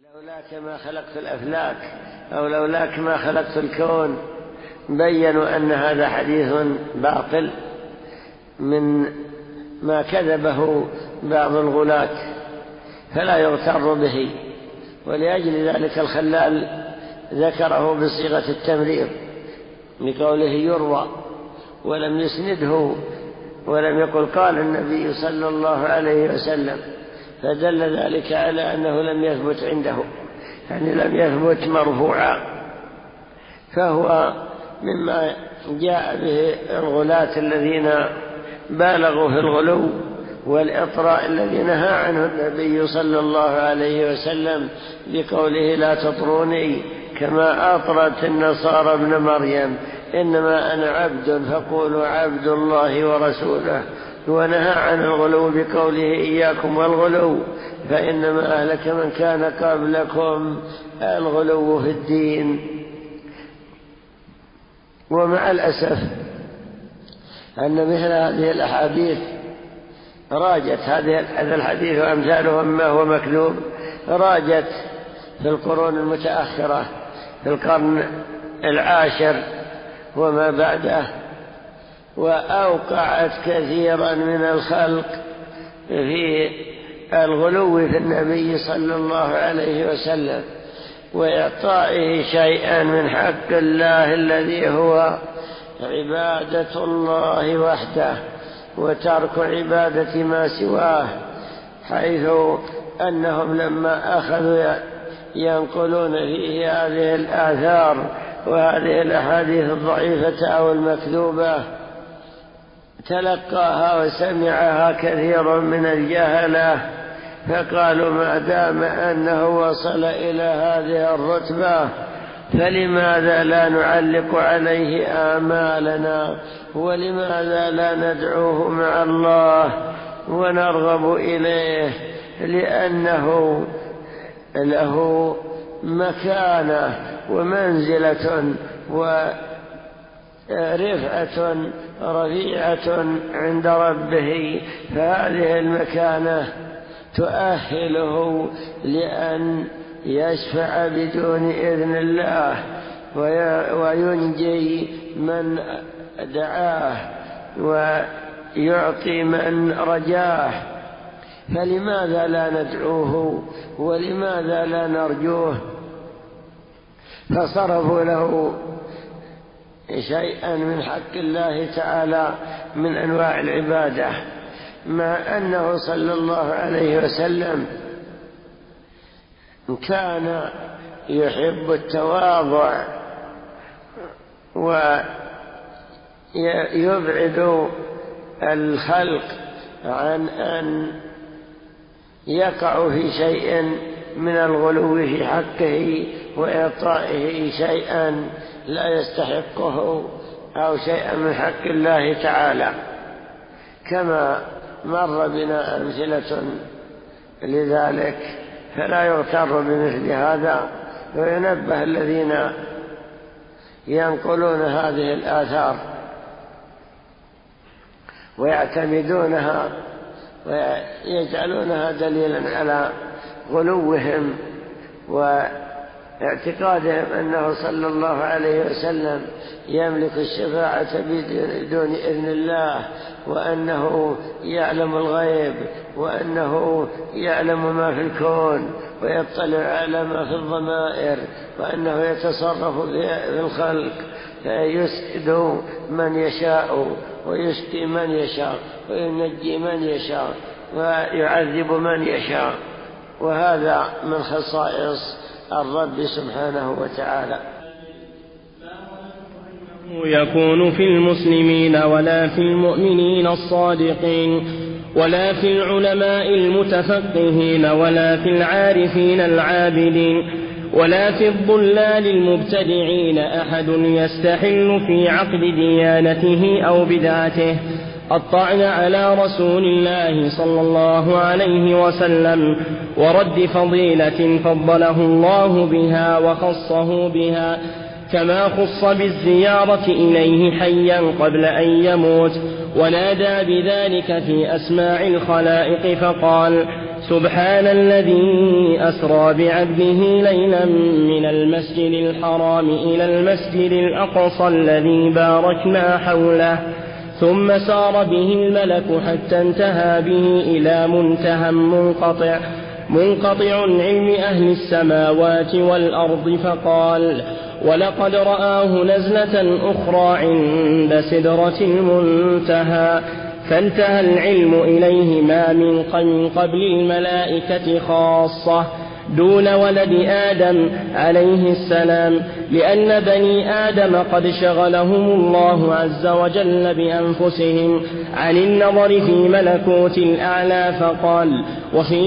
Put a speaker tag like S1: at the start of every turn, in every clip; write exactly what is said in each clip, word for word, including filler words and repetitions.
S1: لولاك ما خلقت الأفلاك أو لولاك ما خلقت الكون. بيّنوا أن هذا حديث باطل من ما كذبه بعض الغلاة فلا يغتر به، ولأجل ذلك الخلال ذكره بصيغة التمريض بقوله يروى، ولم يسنده ولم يقل قال النبي صلى الله عليه وسلم، فدل ذلك على أنه لم يثبت عنده، يعني لم يثبت مرفوعا، فهو مما جاء به الغلاة الذين بالغوا في الغلو والإطراء الذي نهى عنه النبي صلى الله عليه وسلم بقوله لا تطروني كما أطرت النصارى ابن مريم، إنما أنا عبد فقولوا عبد الله ورسوله. ونهى عن الغلو بقوله إياكم والغلو فإنما أهلك من كان قبلكم الغلو في الدين. ومع الأسف أن مثل هذه الأحاديث راجت، هذا الحديث وأمثاله ما هو مكذوب راجت في القرون المتأخرة في القرن العاشر وما بعده، وأوقعت كثيرا من الخلق في الغلو في النبي صلى الله عليه وسلم وإعطائه شيئا من حق الله الذي هو عبادة الله وحده وترك عبادة ما سواه، حيث أنهم لما أخذوا ينقلون فيه هذه الآثار وهذه الأحاديث الضعيفة أو المكذوبة تلقاها وسمعها كثير من الجهلة، فقالوا ما دام أنه وصل إلى هذه الرتبة فلماذا لا نعلق عليه آمالنا، ولماذا لا ندعوه مع الله ونرغب إليه، لأنه له مكانة ومنزلة ورفعة رفيعة عند ربه، فهذه المكانة تؤهله لأن يشفع بدون إذن الله وينجي من دعاه ويعطي من رجاه، فلماذا لا ندعوه ولماذا لا نرجوه؟ فصرفوا له شيئا من حق الله تعالى من أنواع العبادة، مع أنه صلى الله عليه وسلم كان يحب التواضع ويبعد الخلق عن أن يقع في شيء من الغلو في حقه وإعطائه شيئا لا يستحقه أو شيئا من حق الله تعالى، كما مر بنا أمثلة لذلك، فلا يغتر بمثل هذا، وينبه الذين ينقلون هذه الآثار ويعتمدونها ويجعلونها دليلا على غلوهم واعتقادهم أنه صلى الله عليه وسلم يملك الشفاعة بدون إذن الله، وأنه يعلم الغيب، وأنه يعلم ما في الكون ويطلع على ما في الضمائر، وأنه يتصرف في الخلق فيسعد من يشاء ويشقي من يشاء وينجي من يشاء ويعذب من يشاء، وهذا من خصائص الرب سبحانه وتعالى.
S2: يكون في المسلمين ولا في المؤمنين الصادقين ولا في العلماء المتفقهين ولا في العارفين العابدين ولا في الضلال المبتدعين أحد يستحل في عقد ديانته أو بدعته الطعن على رسول الله صلى الله عليه وسلم ورد فضيلة فضله الله بها وخصه بها، كما خص بالزيارة إليه حيا قبل أن يموت، ونادى بذلك في أسماع الخلائق فقال سبحان الذي أسرى بعبده ليلا من المسجد الحرام إلى المسجد الأقصى الذي باركنا حوله ثم سار به الملك حتى انتهى به إلى منتهى منقطع منقطع علم أهل السماوات والأرض فقال ولقد رآه نزلة أخرى عند سدرة المنتهى فانتهى العلم إليه ما من قبل الملائكة خاصة دون ولد آدم عليه السلام لأن بني آدم قد شغلهم الله عز وجل بأنفسهم عن النظر في ملكوت الأعلى فقال وفي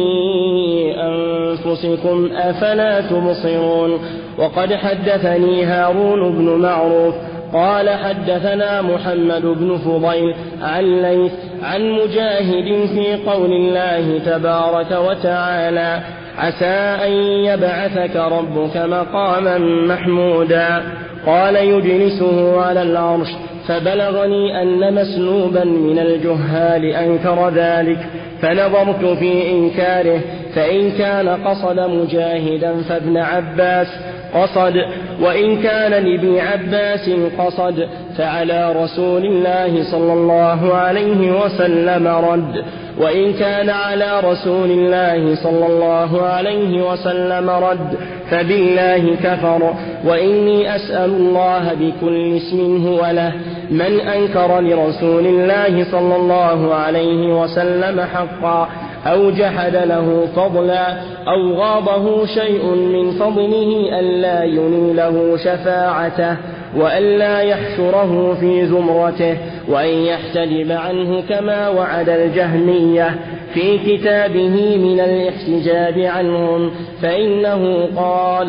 S2: أنفسكم أفلا تبصرون. وقد حدثني هارون بن معروف قال حدثنا محمد بن فضيل عن ليث عن مجاهد في قول الله تبارك وتعالى عسى أن يبعثك ربك مقاما محمودا قال يجلسه على العرش فبلغني أن مسلوبا من الجهال أنكر ذلك فنظرت في إنكاره فإن كان قصد مجاهدا فابن عباس قصد وإن كان لابن عباس قصد فعلى رسول الله صلى الله عليه وسلم رد وإن كان على رسول الله صلى الله عليه وسلم رد فبالله كفر. وإني أسأل الله بكل اسم هو له من أنكر لرسول الله صلى الله عليه وسلم حقا أو جحد له فضلا أو غاضه شيء من فضله ألا ينيله شفاعته وألا يحشره في زمرته وأن يحتجب عنه كما وعد الجهمية في كتابه من الاحتجاب عنهم فإنه قال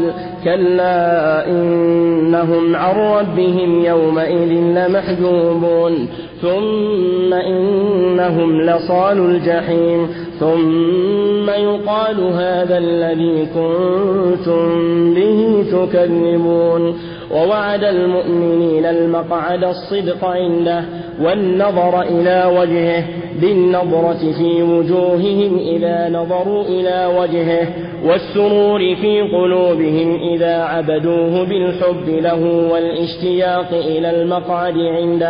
S2: كلا إنهم عن ربهم يومئذ لمحجوبون ثم إنهم لصالوا الجحيم ثم يقال هذا الذي كنتم به تكذبون. ووعد المؤمنين المقعد الصدق عنده والنظر إلى وجهه بالنظرة في وجوههم إذا نظروا إلى وجهه والسرور في قلوبهم إذا عبدوه بالحب له والاشتياق إلى المقعد عنده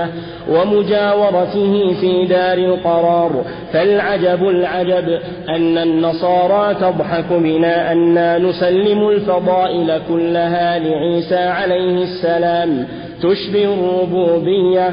S2: ومجاورته في دار القرار. فالعجب العجب أن النصارى تضحك بنا أننا نسلم الفضائل كلها لعيسى عليه السلام تشبه الربوبية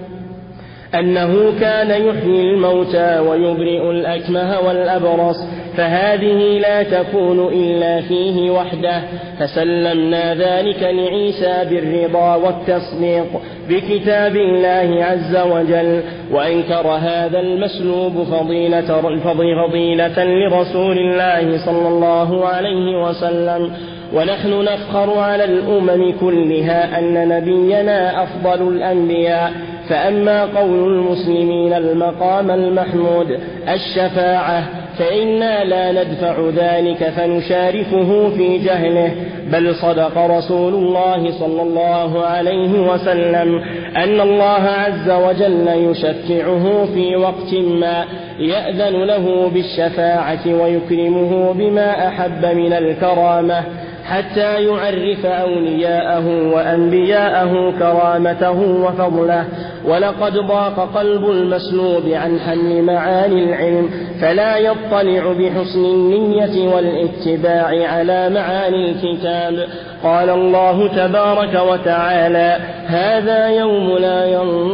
S2: أنه كان يحيي الموتى ويبرئ الأكمه والأبرص فهذه لا تكون إلا فيه وحده فسلمنا ذلك لعيسى بالرضا والتصديق بكتاب الله عز وجل. وأنكر هذا المسلوب فضيلة, فضيلة لرسول الله صلى الله عليه وسلم. ونحن نفخر على الأمم كلها أن نبينا أفضل الأنبياء. فأما قول المسلمين المقام المحمود الشفاعة فإنا لا ندفع ذلك فنشاركه في جهله بل صدق رسول الله صلى الله عليه وسلم أن الله عز وجل يشفعه في وقت ما يأذن له بالشفاعة ويكرمه بما أحب من الكرامة حتى يعرف أولياءه وأنبياءه كرامته وفضله. ولقد ضاق قلب المسلوب عن حمل معاني العلم فلا يطلع بحسن النية والاتباع على معاني الكتاب. قال الله تبارك وتعالى هذا يوم لا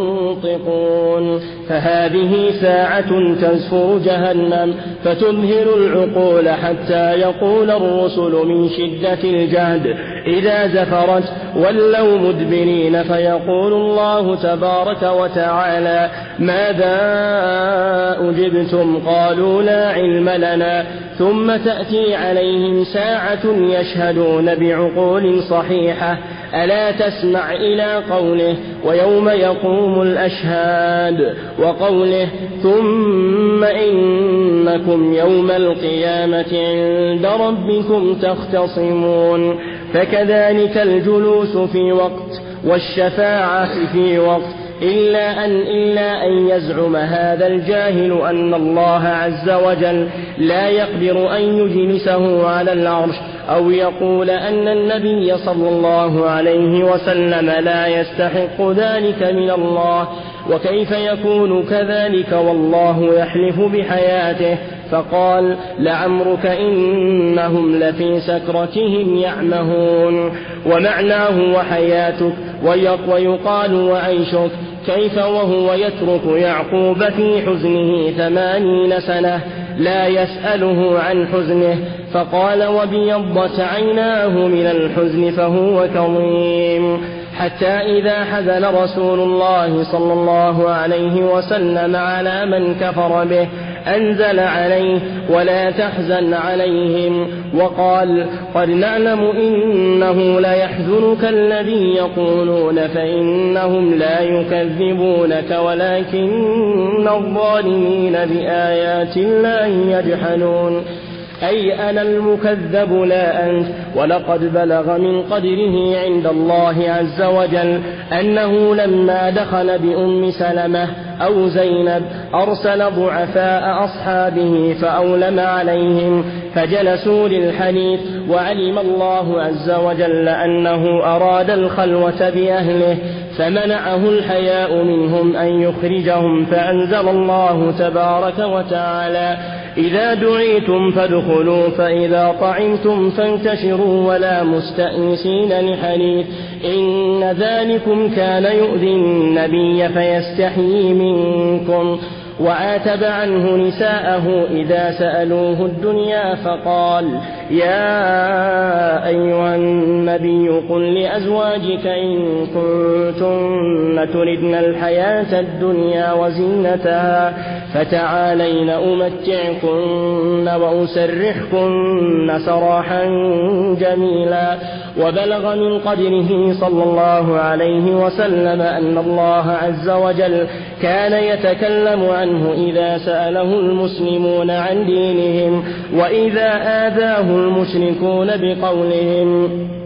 S2: ينطقون فهذه ساعة تزفر جهنم فتبهر العقول حتى يقول الرسل من شدة الجهد إذا زفرت ولوا مدبرين فيقول الله تبارك وتعالى ماذا أجبتم قالوا لا علم لنا ثم تأتي عليهم ساعة يشهدون بعقول صحيحة ألا تسمع إلى قوله ويوم يقوم الأشهاد وقوله ثم إنكم يوم القيامة عند ربكم تختصمون. فكذلك الجلوس في وقت والشفاعة في وقت إلا أن, إلا أن يزعم هذا الجاهل أن الله عز وجل لا يقدر أن يجلسه على العرش، أو يقول أن النبي صلى الله عليه وسلم لا يستحق ذلك من الله، وكيف يكون كذلك والله يحلف بحياته؟ فقال: لعمرك إنهم لفي سكرتهم يعمهون. ومعناه وحياتك، ويقال وعيشك. كيف وهو يترك يعقوب في حزنه ثمانين سنة لا يسأله عن حزنه؟ فقال: وبيضت عيناه من الحزن فهو كظيم. حتى إذا حزن رسول الله صلى الله عليه وسلم على من كفر به أنزل عليه: ولا تحزن عليهم، وقال: قد نعلم إنه ليحزنك الذي يقولون فإنهم لا يكذبونك ولكن الظالمين بآيات الله يجحدون. أي أنا المكذب لا أنت. ولقد بلغ من قدره عند الله عز وجل أنه لما دخل بأم سلمة أو زينب أرسل ضعفاء أصحابه فأولم عليهم فجلسوا للحديث، وعلم الله عز وجل أنه أراد الخلوة بأهله فمنعه الحياء منهم أن يخرجهم، فأنزل الله تبارك وتعالى: إذا دعيتم فادخلوا فإذا طعمتم فانتشروا ولا مستأنسين لحديث، إن ذلكم كان يؤذي النبي فيستحيي منكم. وعاتب عنه نساءه إذا سألوه الدنيا فقال: يا أيها النبي قل لأزواجك إن كنتن تردن الحياة الدنيا وزينتها فتعالين أمتعكن وأسرحكن سراحا جميلا. وبلغ من قدره صلى الله عليه وسلم أن الله عز وجل كان يتكلم عنه إذا سأله المسلمون عن دينهم، وإذا آذاه المشركون بقولهم: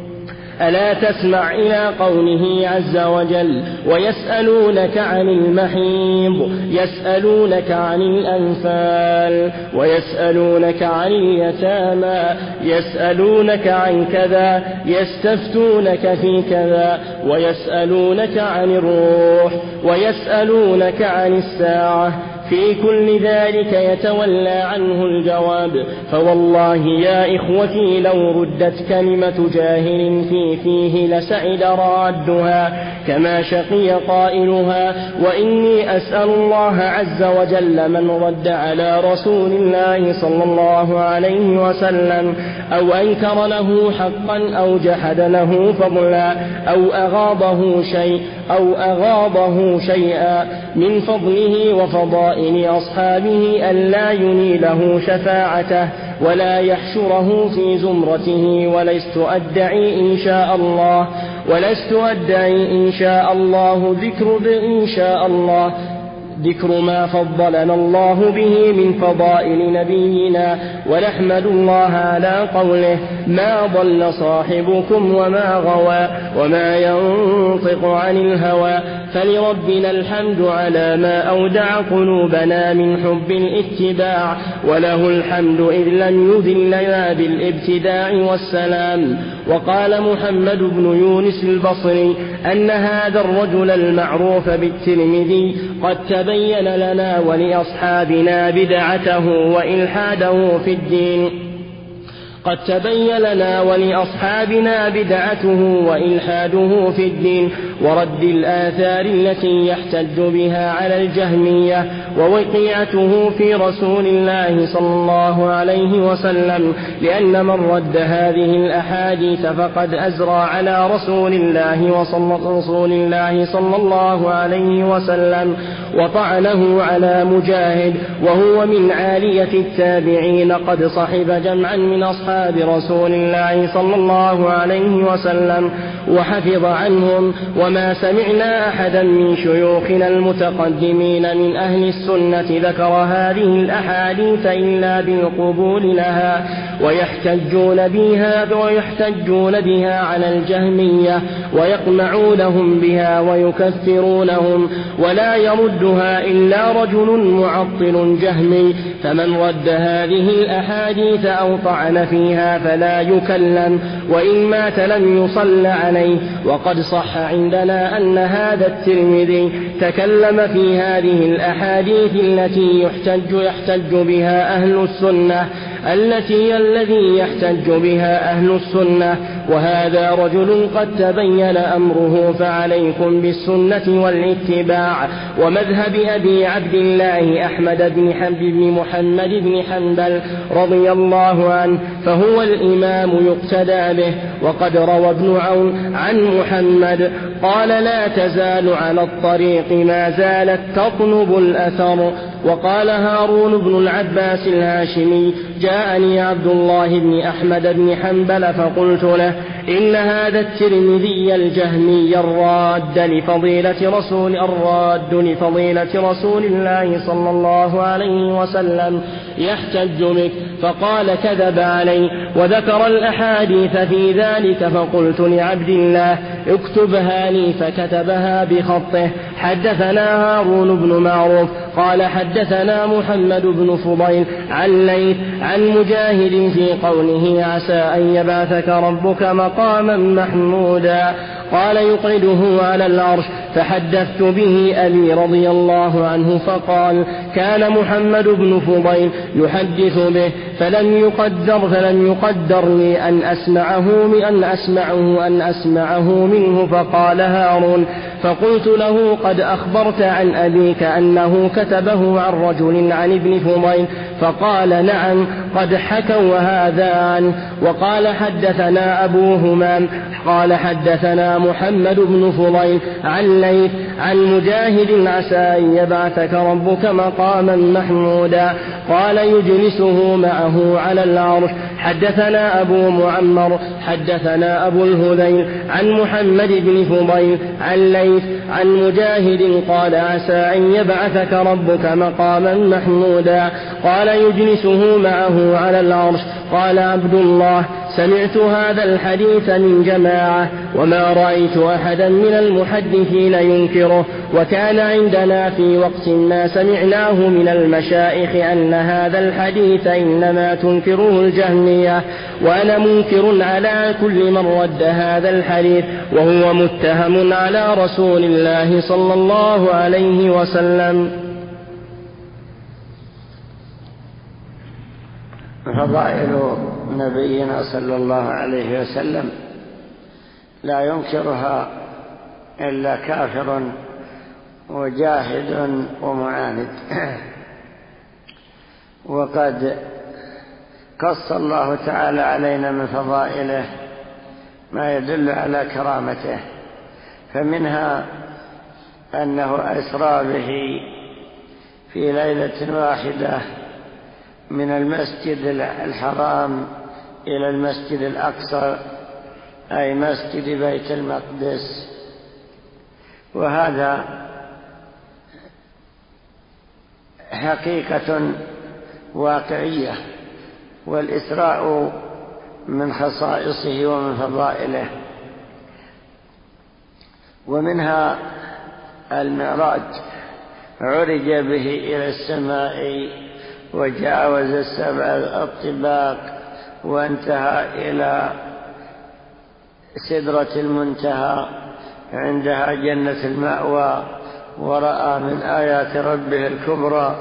S2: ألا تسمع إلى قوله عز وجل: ويسألونك عن المحيض، يسألونك عن الأنفال، ويسألونك عن اليتامى، يسألونك عن كذا، يستفتونك في كذا، ويسألونك عن الروح، ويسألونك عن الساعة، في كل ذلك يتولى عنه الجواب. فوالله يا إخوتي لو ردت كلمة جاهل في فيه لسعد رادها كما شقي قائلها. وإني أسأل الله عز وجل من رد على رسول الله صلى الله عليه وسلم أو أنكر له حقا أو جحد له فضلا أو أغاضه شيء أو أغاضه شيئا من فضله وفضائل أصحابه ألا ينيله شفاعته ولا يحشره في زمرته. ولست أدعي إن شاء الله ولست أدعي إن شاء الله ذكر إن شاء الله ذكر ما فضلنا الله به من فضائل نبينا، ونحمد الله على قوله: ما ضل صاحبكم وما غوى وما ينطق عن الهوى. فلربنا الحمد على ما أودع قلوبنا من حب الاتباع، وله الحمد إذ لم يذلنا بالابتداع والسلام. وقال محمد بن يونس البصري أن هذا الرجل المعروف بالترمذي قد تبين لنا ولأصحابنا بدعته وإلحاده في الدين قد تبين لنا ولأصحابنا بدعته وإلحاده في الدين ورد الآثار التي يحتج بها على الجهمية، ووقيعته في رسول الله صلى الله عليه وسلم، لأن من رد هذه الأحاديث فقد أزرى على رسول الله وصلى رسول الله صلى الله عليه وسلم وطعنه على مجاهد وهو من عالية التابعين قد صحب جمعا من أصحاب أصحاب رسول الله صلى الله عليه وسلم وحفظ عنهم، وما سمعنا أحدا من شيوخنا المتقدمين من أهل السنة ذكر هذه الأحاديث إلا بالقبول لها، ويحتجون بها ويحتجون بها على الجهمية ويقمعونهم بها ويكفرونهم، ولا يردها إلا رجل معطل جهمي، فمن رد هذه الأحاديث أو طعن فيها فلا يكلم، وإن مات لم يصل عليه. وقد صح عندنا أن هذا الترمذي تكلم في هذه الأحاديث التي يحتج يحتج بها أهل السنة التي الذي يحتج بها أهل السنة، وهذا رجل قد تبين أمره، فعليكم بالسنة والاتباع ومذهب أبي عبد الله أحمد بن حنبل بن محمد بن حنبل رضي الله عنه، فهو الإمام يقتدى به. وقد روى ابن عون عن محمد قال: لا تزال على الطريق ما زالت تطلب الأثر. وقال هارون بن العباس الهاشمي: جاءني عبد الله بن أحمد بن حنبل فقلت له: إن هذا الترمذي الجهمي الراد لفضيلة رسول الراد لفضيلة رسول الله صلى الله عليه وسلم يحتج بك. فقال: كذب علي، وذكر الأحاديث في ذلك. فقلت لعبد الله: اكتبها لي، فكتبها بخطه. حدثنا هارون بن معروف قال: حدثنا محمد بن فضيل عن ليث عن مجاهد في قوله: عسى أن يبعثك ربك مقاما محمودا. قال: يقعده على العرش. فحدثت به أبي رضي الله عنه فقال: كان محمد بن فضيل يحدث به، فلم يقدر فلم يقدر لي أن أسمعه أن أسمعه أن أسمعه منه. فقال هارون: فقلت له: قد أخبرت عن أبيك أنه كتبه عن رجل عن ابن فضيل؟ فقال: نعم، قد حكوا هذا عنه. وقال: حدثنا أبو همام قال: حدثنا محمد بن فضيل عن ليث عن مجاهد: عسى أن يبعثك ربك مقاما محمودا. قال: يجلسه معه على العرش. حدثنا أبو معمر حدثنا أبو الهذيل عن محمد بن فضيل عن ليث عن مجاهد قال: عسى أن يبعثك ربك مقاما محمودا. قال: يجلسه معه على العرش. قال عبد الله: سمعت هذا الحديث من جماعة، وما رأيت أحدا من المحدثين ينكره. وكان عندنا في وقت ما سمعناه من المشايخ أن هذا الحديث إنما تنكره الجهمية، وأنا منكر على كل من رد هذا الحديث، وهو متهم على رسول الله صلى الله عليه وسلم.
S1: فضائل نبينا صلى الله عليه وسلم لا ينكرها إلا كافر وجاهد ومعاند. وقد قص الله تعالى علينا من فضائله ما يدل على كرامته، فمنها أنه أسرى به في ليلة واحدة من المسجد الحرام إلى المسجد الأقصى، أي مسجد بيت المقدس. وهذا حقيقة واقعية، والإسراء من خصائصه ومن فضائله. ومنها المعراج، عرج به إلى السماء وجاوز السبع الطباق وانتهى إلى سدرة المنتهى، عندها جنة المأوى، ورأى من آيات ربه الكبرى.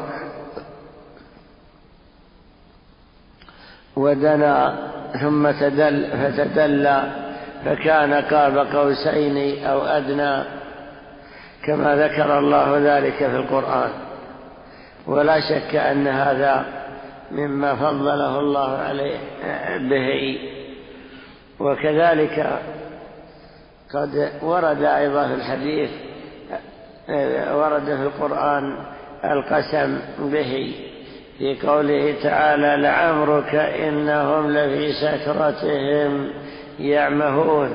S1: ودنا ثم تدل فتدلى فكان قاب قوسين أو أدنى، كما ذكر الله ذلك في القرآن. ولا شك أن هذا مما فضله الله عليه به. وكذلك قد ورد أيضا في الحديث، ورد في القرآن القسم به، في قوله تعالى لعمرك إنهم لفي سكرتهم يعمهون.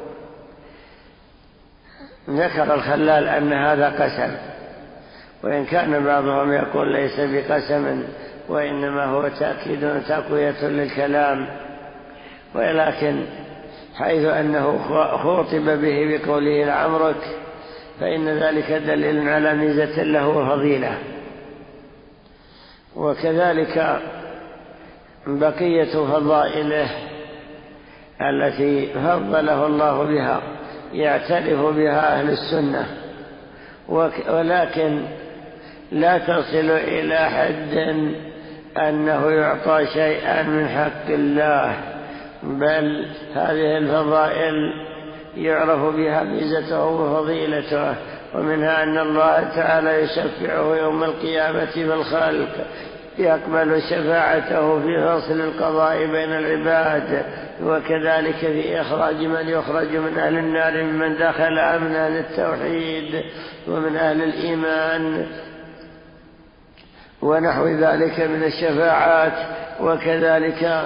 S1: ذكر الخلال أن هذا قسم، وإن كان بعضهم يقول ليس بقسم وإنما هو تأكيد وتقوية للكلام، ولكن حيث أنه خوطب به بقوله لعمرك فإن ذلك دليل على ميزة له وفضيلة. وكذلك بقية فضائله التي فضله الله بها يعترف بها أهل السنة، ولكن لا تصل إلى حد أنه يعطى شيئا من حق الله، بل هذه الفضائل يعرف بها ميزته وفضيلته. ومنها أن الله تعالى يشفعه يوم القيامة في الخلق، يقبل شفاعته في فصل القضاء بين العباد، وكذلك في إخراج من يخرج من أهل النار ممن دخل من أهل التوحيد ومن أهل الإيمان ونحو ذلك من الشفاعات. وكذلك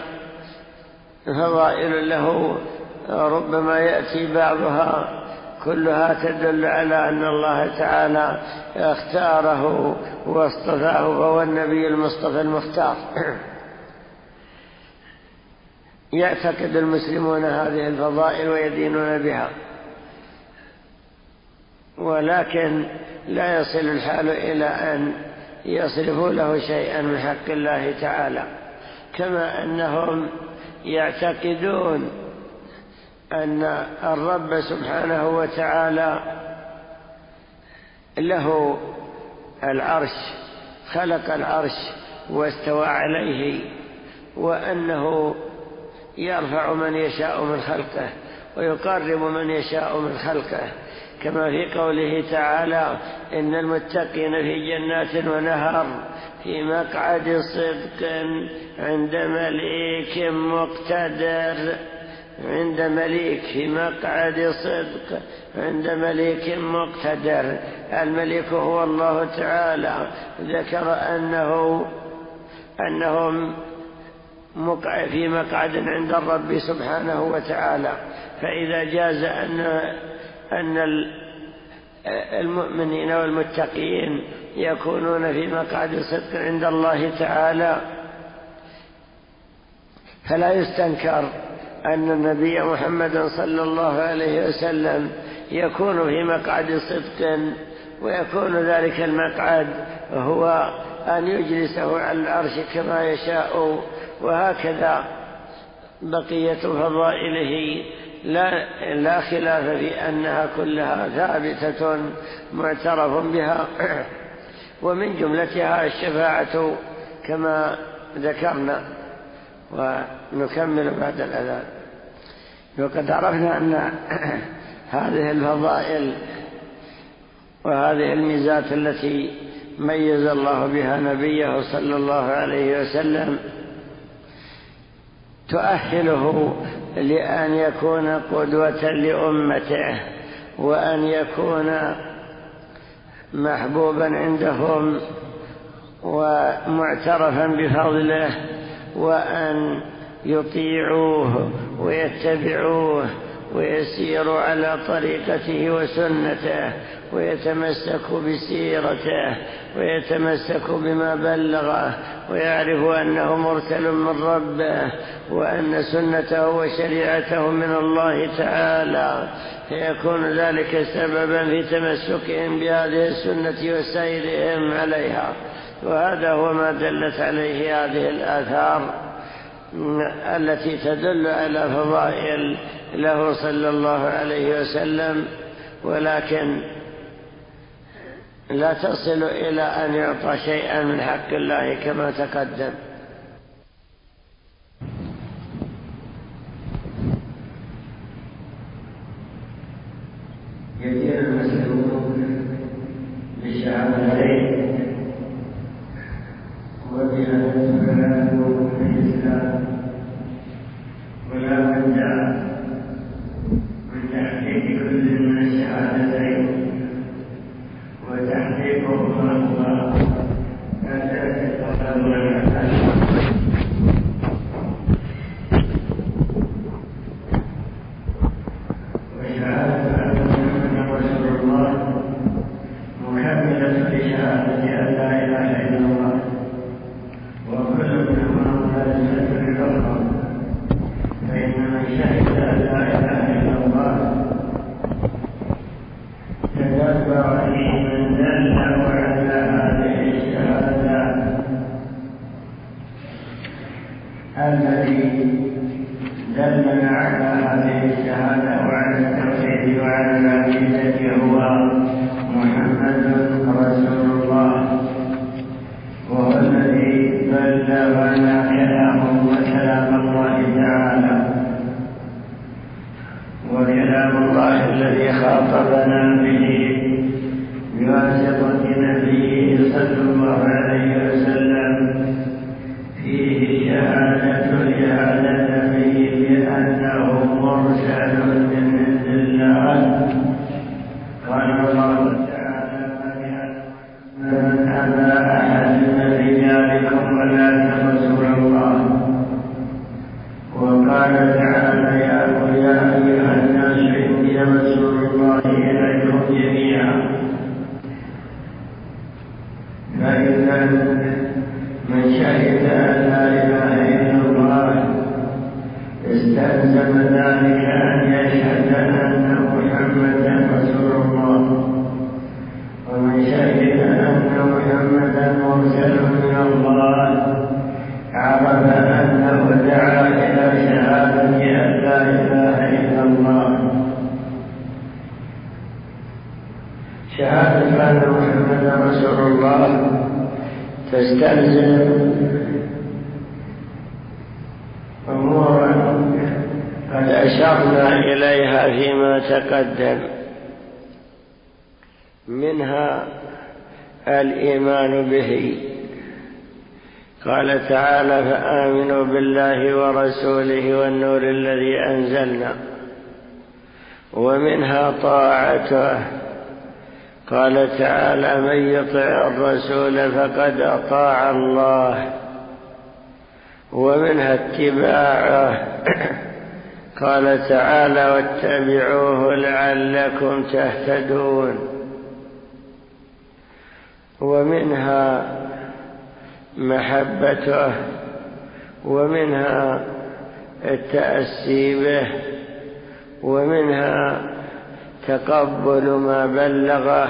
S1: فضائل له ربما يأتي بعضها كلها تدل على أن الله تعالى اختاره واصطفاه، وهو النبي المصطفى المختار. يعتقد المسلمون هذه الفضائل ويدينون بها، ولكن لا يصل الحال إلى أن يصرفوا له شيئا من حق الله تعالى، كما أنهم يعتقدون أن الرب سبحانه وتعالى له العرش، خلق العرش واستوى عليه، وأنه يرفع من يشاء من خلقه ويقرب من يشاء من خلقه، كما في قوله تعالى إن المتقين في جنات ونهر في مقعد صدق عند مليك مقتدر. عند مليك في مقعد صدق عند مليك مقتدر. الملك هو الله تعالى، ذكر أنه أنهم في مقعد عند الرب سبحانه وتعالى. فإذا جاز أن أن المؤمنين والمتقين يكونون في مقعد صدق عند الله تعالى، فلا يستنكر أن النبي محمد صلى الله عليه وسلم يكون في مقعد صدق، ويكون ذلك المقعد هو أن يجلسه على العرش كما يشاء. وهكذا بقية فضائله لا, لا خلاف في أنها كلها ثابتة معترف بها، ومن جملتها الشفاعة كما ذكرنا. ونكمل بعد الأذان. وقد عرفنا أن هذه الفضائل وهذه الميزات التي ميز الله بها نبيه صلى الله عليه وسلم تؤهله لأن يكون قدوة لأمته، وأن يكون محبوبا عندهم ومعترفا بفضله، وأن يطيعوه ويتبعوه ويسيروا على طريقته وسنته ويتمسكوا بسيرته ويتمسكوا بما بلغه، ويعرفوا أنه مرسل من ربه وأن سنته وشريعته من الله تعالى، فيكون ذلك سببا في تمسكهم بهذه السنة وسيرهم عليها. وهذا هو ما دلت عليه هذه الآثار التي تدل على فضائل له صلى الله عليه وسلم، ولكن لا تصل إلى أن يعطى شيئا من حق الله كما تقدم. يدين المسلمون بالشهادتين وبها تفعلوا في الإسلام، ولا بد من تحقيق كل من الشهادتين، وتحقيقهما الله لا تأتي
S3: كلام الله الذي خاطبنا به بواسطة نبيه صلى الله عليه وسلم فيه شهادة لهذا النبي بأنه مرسل من عند الله. قال الله تعالى: من أبى أحد من رجالكم ولا رسول الله. وقال تعالى: يا أيها الناس إني رسول الله إليكم جميعا. فإذا من شهد أن لا إله إلا الله استلزم ذلك أن يشهد أن محمدا رسول الله، ومن شهد أن محمدا مرسل من الله عرف أنه دعا إلى شهادة أن لا إله إلا الله. شهادة أن محمدا رسول الله تستلزم أمورا قد أشرنا إليها فيما تقدم، منها الإيمان به. قال تعالى: فآمنوا بالله ورسوله والنور الذي أنزلنا. ومنها طاعته. قال تعالى: من يطع الرسول فقد أطاع الله. ومنها اتباعه. قال تعالى: واتبعوه لعلكم تهتدون. ومنها محبته. ومنها التأسي به. ومنها تقبل ما بلغه،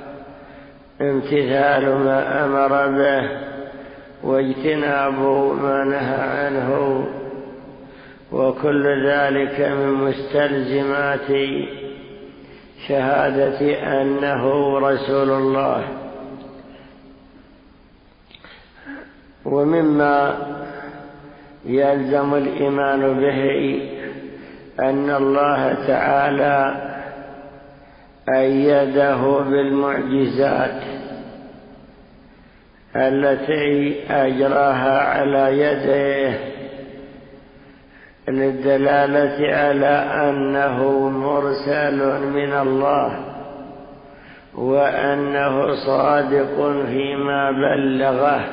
S3: امتثال ما أمر به، واجتناب ما نهى عنه. وكل ذلك من مستلزمات شهادة أنه رسول الله. ومما يلزم الإيمان به أن الله تعالى أيده بالمعجزات التي أجراها على يديه للدلالة على أنه مرسل من الله، وأنه صادق فيما بلغه.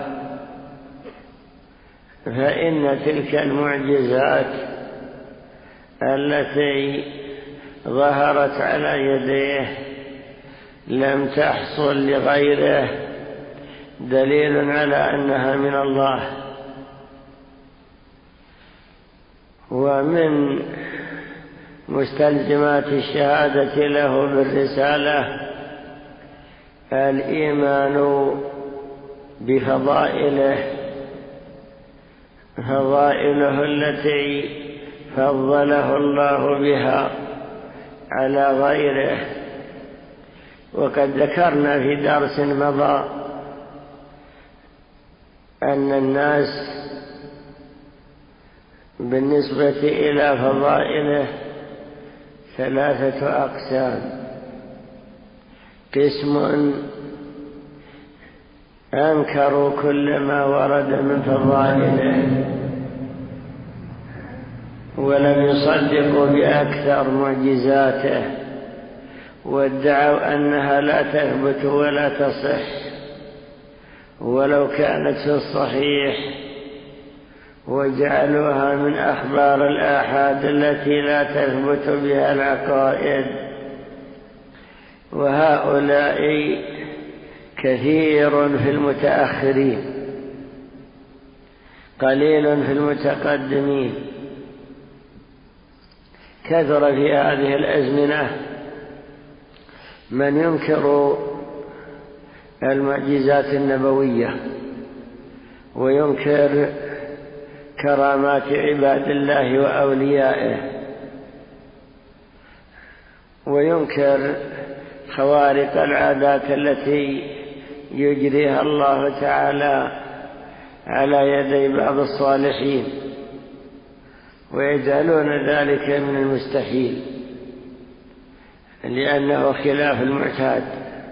S3: فإن تلك المعجزات التي ظهرت على يديه لم تحصل لغيره، دليل على أنها من الله. ومن مستلزمات الشهادة له بالرسالة الإيمان بفضائله، فضائله التي فضله الله بها على غيره. وقد ذكرنا في درس مضى أن الناس بالنسبة إلى فضائله ثلاثة أقسام: قسم أنكروا كل ما ورد من فضائله ولم يصدقوا بأكثر معجزاته، وادعوا أنها لا تثبت ولا تصح ولو كانت في الصحيح، وجعلوها من أخبار الآحاد التي لا تثبت بها العقائد. وهؤلاء كثير في المتأخرين، قليل في المتقدمين. كثر في هذه الأزمنة من ينكر المعجزات النبوية وينكر كرامات عباد الله وأوليائه، وينكر خوارق العادات التي يجريها الله تعالى على يدي بعض الصالحين، ويجعلون ذلك من المستحيل.
S1: لأنه خلاف المعتاد.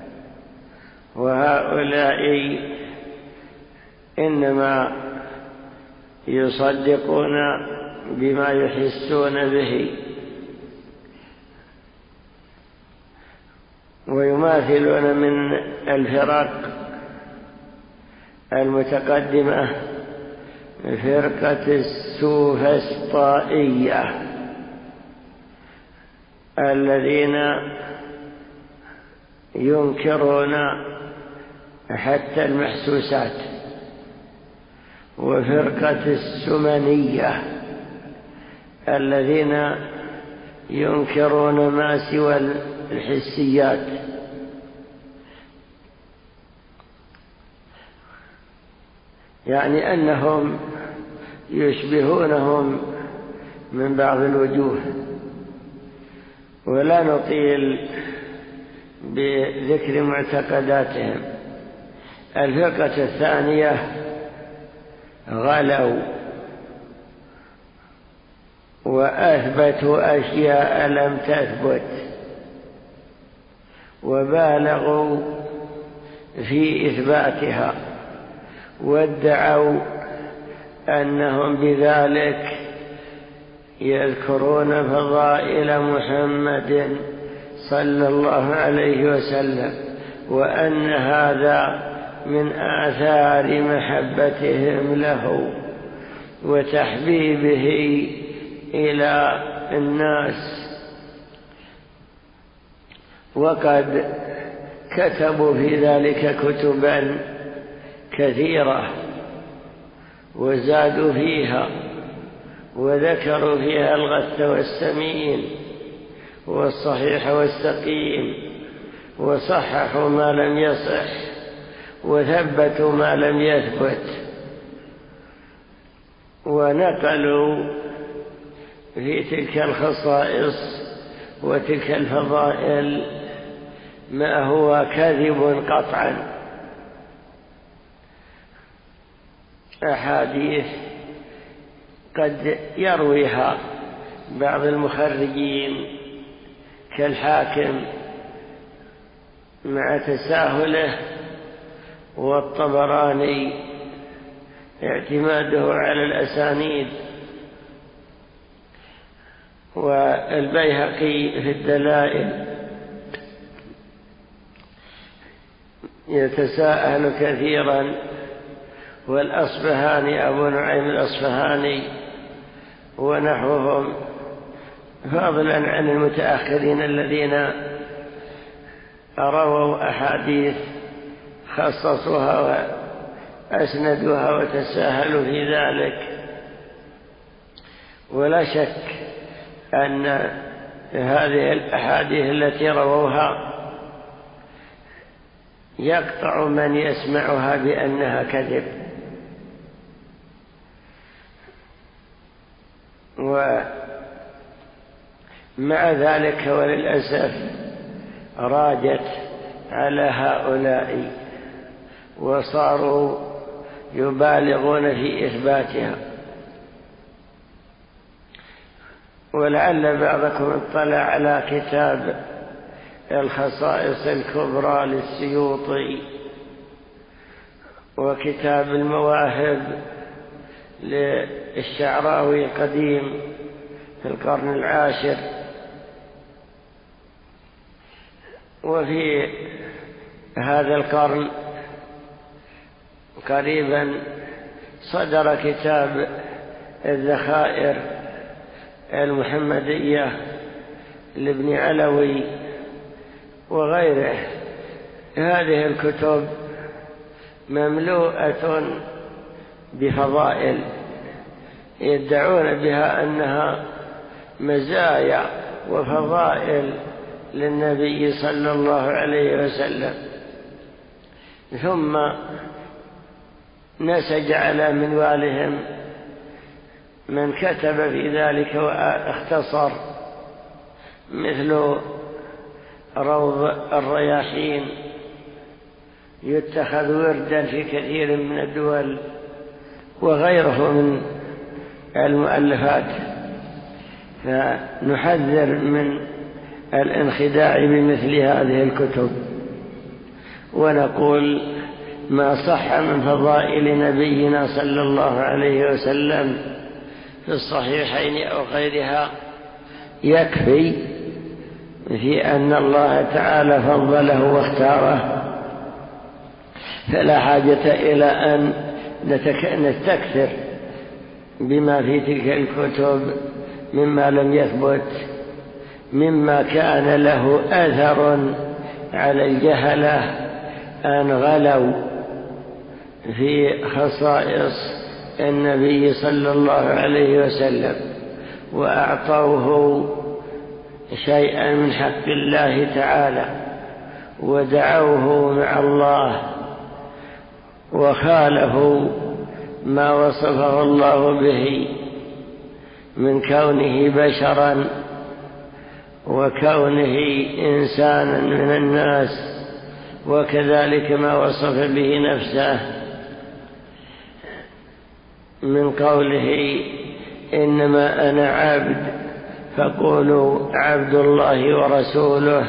S1: وهؤلاء إنما يصدقون بما يحسون به، ويماثلون من الفرق المتقدمة فرقة السوفسطائية الذين ينكرون حتى المحسوسات، وفرقة السمنية الذين ينكرون ما سوى الحسيات. يعني أنهم يشبهونهم من بعض الوجوه. ولا نطيل بذكر معتقداتهم. الفرقة الثانية غلوا وأثبتوا أشياء لم تثبت، وبالغوا في إثباتها، وادعوا أنهم بذلك يذكرون فضائل محمد صلى الله عليه وسلم، وأن هذا من آثار محبتهم له وتحبيبه إلى الناس. وقد كتبوا في ذلك كتبا كثيرة وزادوا فيها، وذكروا فيها الغث والسمين والصحيح والسقيم، وصححوا ما لم يصح وثبتوا ما لم يثبت، ونقلوا في تلك الخصائص وتلك الفضائل ما هو كذب قطعا. أحاديث قد يرويها بعض المخرجين كالحاكم مع تساهله، والطبراني اعتماده على الأسانيد، والبيهقي في الدلائل يتساءل كثيرا، والأصبهاني أبو نعيم الأصبهاني ونحوهم، فضلا عن المتأخرين الذين رووا أحاديث خصصوها وأسندوها وتساهلوا في ذلك. ولا شك أن هذه الأحاديث التي رووها يقطع من يسمعها بأنها كذب، ومع ذلك وللأسف راجت على هؤلاء وصاروا يبالغون في إثباتها. ولعل بعضكم اطلع على كتاب الخصائص الكبرى للسيوطي، وكتاب المواهب للشعراوي القديم في القرن العاشر. وفي هذا القرن قريبا صدر كتاب الذخائر المحمدية لابن علوي وغيره. هذه الكتب مملوءة بفضائل يدعون بها أنها مزايا وفضائل للنبي صلى الله عليه وسلم، ثم نسج على منوالهم من كتب في ذلك واختصر، مثل روض الرياحين يتخذ وردا في كثير من الدول، وغيره من المؤلفات. فنحذر من الانخداع بمثل هذه الكتب، ونقول ما صح من فضائل نبينا صلى الله عليه وسلم في الصحيحين أو غيرها يكفي في أن الله تعالى فضله واختاره، فلا حاجة إلى أن نستكثر بما في تلك الكتب مما لم يثبت، مما كان له أثر على الجهلة أن غلوا في خصائص النبي صلى الله عليه وسلم وأعطوه شيئا من حق الله تعالى ودعوه مع الله وخالفوا ما وصفه الله به من كونه بشرا وكونه إنسانا من الناس، وكذلك ما وصف به نفسه من قوله إنما أنا عبد فقولوا عبد الله ورسوله.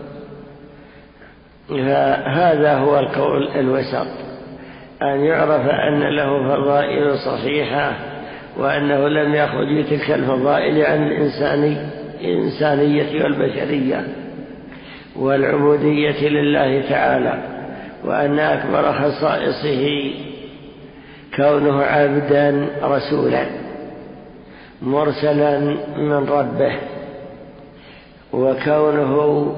S1: فهذا هو القول الوسط، أن يعرف أن له فضائل صحيحة وأنه لم يخرج بتلك الفضائل عن الإنسانية والبشرية والعبودية لله تعالى، وأن أكبر خصائصه كونه عبدا رسولا مرسلا من ربه، وكونه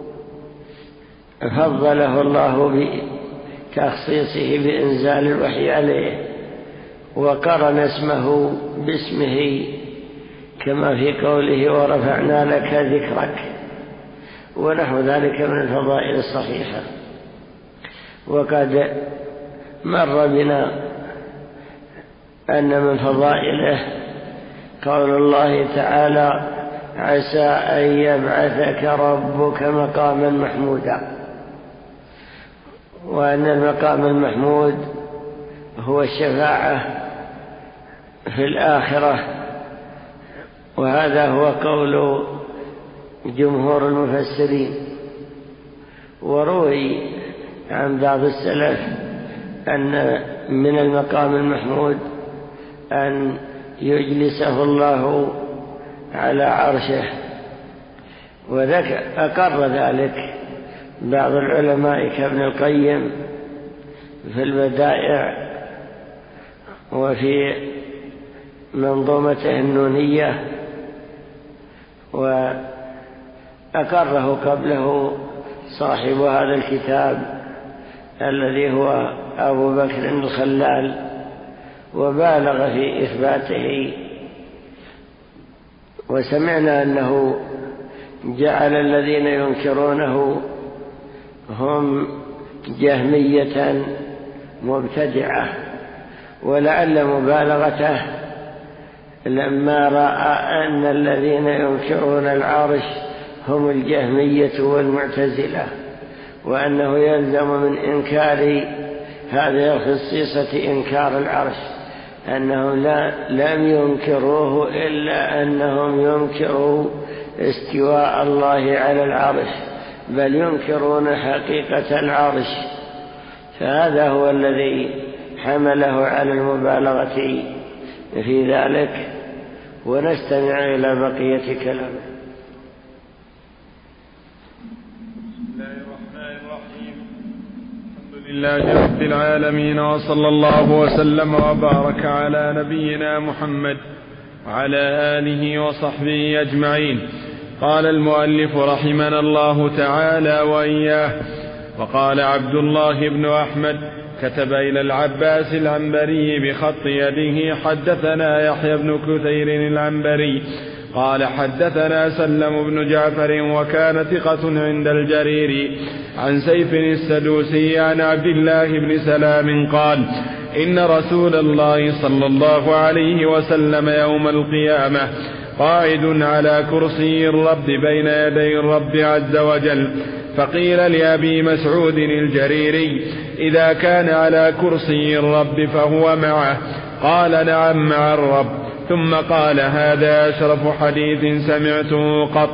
S1: فضله الله بتخصيصه بإنزال الوحي عليه وقرن اسمه باسمه كما في قوله ورفعنا لك ذكرك ونحو ذلك من الفضائل الصحيحة. وقد مر بنا أن من فضائله قول الله تعالى عسى أن يبعثك ربك مقاما محمودا، وأن المقام المحمود هو الشفاعة في الآخرة، وهذا هو قول جمهور المفسرين. وروي عن بعض السلف أن من المقام المحمود أن يجلسه الله على عرشه، وأقر ذلك بعض العلماء كابن القيم في البدائع وفي منظومته النونية، وأقره قبله صاحب هذا الكتاب الذي هو أبو بكر الخلال، وبالغ في إثباته. وسمعنا أنه جعل الذين ينكرونه هم جهمية مبتدعة، ولعل مبالغته لما رأى أن الذين ينكرون العرش هم الجهمية والمعتزلة، وأنه يلزم من إنكار هذه الخصيصة إنكار العرش، أنهم لا لم ينكروه إلا أنهم ينكروا استواء الله على العرش، بل ينكرون حقيقة العرش. فهذا هو الذي حمله على المبالغة في ذلك. ونستمع إلى بقية كلامه.
S4: بسم الله الرحمن الرحيم. الحمد لله رب العالمين، وصلى الله وسلم وبارك على نبينا محمد وعلى آله وصحبه أجمعين. قال المؤلف رحمنا الله تعالى وإياه: وقال عبد الله بن أحمد كتب إلى العباس العنبري بخط يده: حدثنا يحيى بن كثير العنبري قال حدثنا سلم بن جعفر وكان ثقة عند الجريري عن سيف السدوسي عن عبد الله بن سلام قال: إن رسول الله صلى الله عليه وسلم يوم القيامة قاعد على كرسي الرب بين يدي الرب عز وجل. فقيل لأبي مسعود الجريري: إذا كان على كرسي الرب فهو معه؟ قال: نعم، مع الرب. ثم قال: هذا أشرف حديث سمعته قط.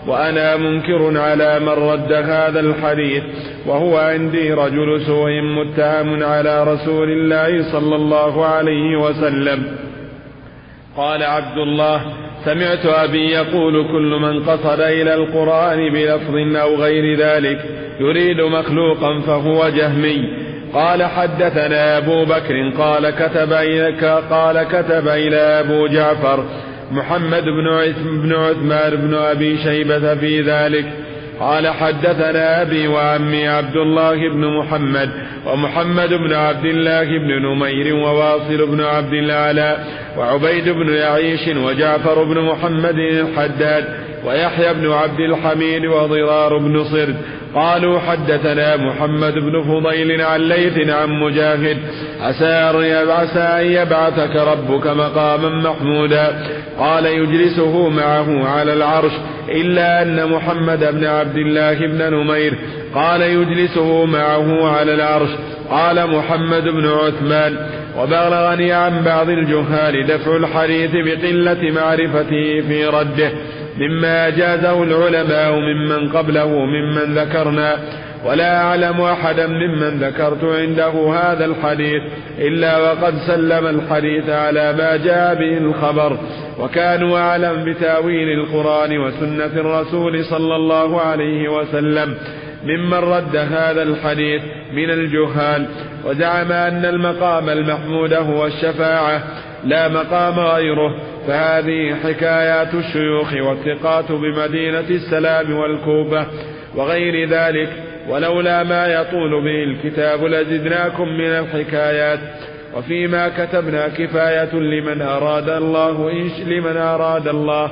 S4: وأنا منكر على من رد هذا الحديث، وهو عندي رجل سوء متهم على رسول الله صلى الله عليه وسلم. قال عبد الله: سمعت أبي يقول: كل من قصد إلى القرآن بلفظ أو غير ذلك يريد مخلوقا فهو جهمي. قال: حدثنا أبو بكر قال كتب إلى, قال كتب إلى أبو جعفر محمد بن عثمان بن أبي شيبة في ذلك. قال: حدثنا أبي وعمي عبد الله بن محمد ومحمد بن عبد الله بن نمير وواصل بن عبد العلاء وعبيد بن يعيش وجعفر بن محمد الحداد ويحيى بن عبد الحميد وضرار بن صرد قالوا: حدثنا محمد بن فضيل عن ليث عن مجاهد: عسى أن يبعثك ربك مقاما محمودا. قال: يجلسه معه على العرش، إلا أن محمد بن عبد الله بن نمير قال: يجلسه معه على العرش. قال محمد بن عثمان: وبلغني عن بعض الجهال دفع الحديث بقلة معرفته في رده مما أجازه العلماء ممن قبله ممن ذكرنا، ولا أعلم أحدا ممن ذكرت عنده هذا الحديث إلا وقد سلم الحديث على ما جاء به الخبر، وكانوا أعلم بتاويل القرآن وسنة الرسول صلى الله عليه وسلم ممن رد هذا الحديث من الجهال، وزعم أن المقام المحمود هو الشفاعة لا مقام غيره. فهذه حكايات الشيوخ والثقات بمدينة السلام والكوبة وغير ذلك، ولولا ما يطول به الكتاب لزدناكم من الحكايات. وفيما كتبنا كفاية لمن أراد الله إنش لمن أراد الله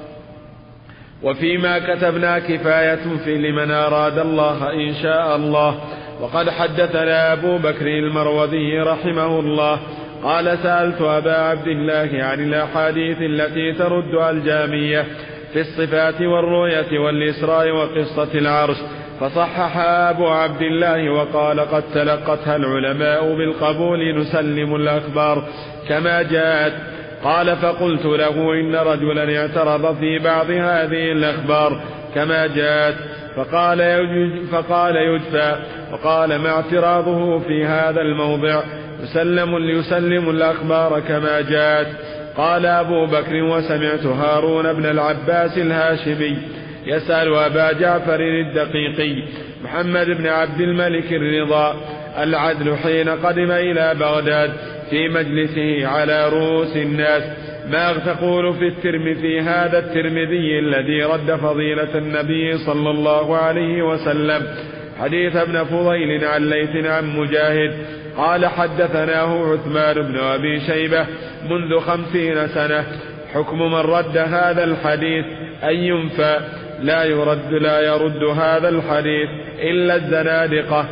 S4: وفيما كتبنا كفاية في لمن أراد الله إن شاء الله. وقد حدثنا أبو بكر المروذي رحمه الله قال: سألت أبا عبد الله عن الأحاديث التي ترد الجامية في الصفات والرؤية والإسراء وقصة العرش، فصححها أبو عبد الله وقال: قد تلقتها العلماء بالقبول، نسلم الأخبار كما جاءت. قال: فقلت له: إن رجلا اعترض في بعض هذه الأخبار كما جاءت فقال يجفى, فقال يجفى وقال: ما اعتراضه في هذا الموضع؟ يسلم ليسلم الأخبار كما جاءت. قال أبو بكر: وسمعت هارون بن العباس الهاشمي يسأل أبا جعفر الدقيقي محمد بن عبد الملك الرضا العدل حين قدم إلى بغداد في مجلسه على رؤوس الناس: ما تقول في الترمذي هذا الترمذي الذي رد فضيلة النبي صلى الله عليه وسلم حديث ابن فضيل عن ليث عن مجاهد؟ قال: حدثناه عثمان بن أبي شيبة منذ خمسين سنة. حكم من رد هذا الحديث أن ينفى، لا يرد لا يرد هذا الحديث إلا الزنادقة.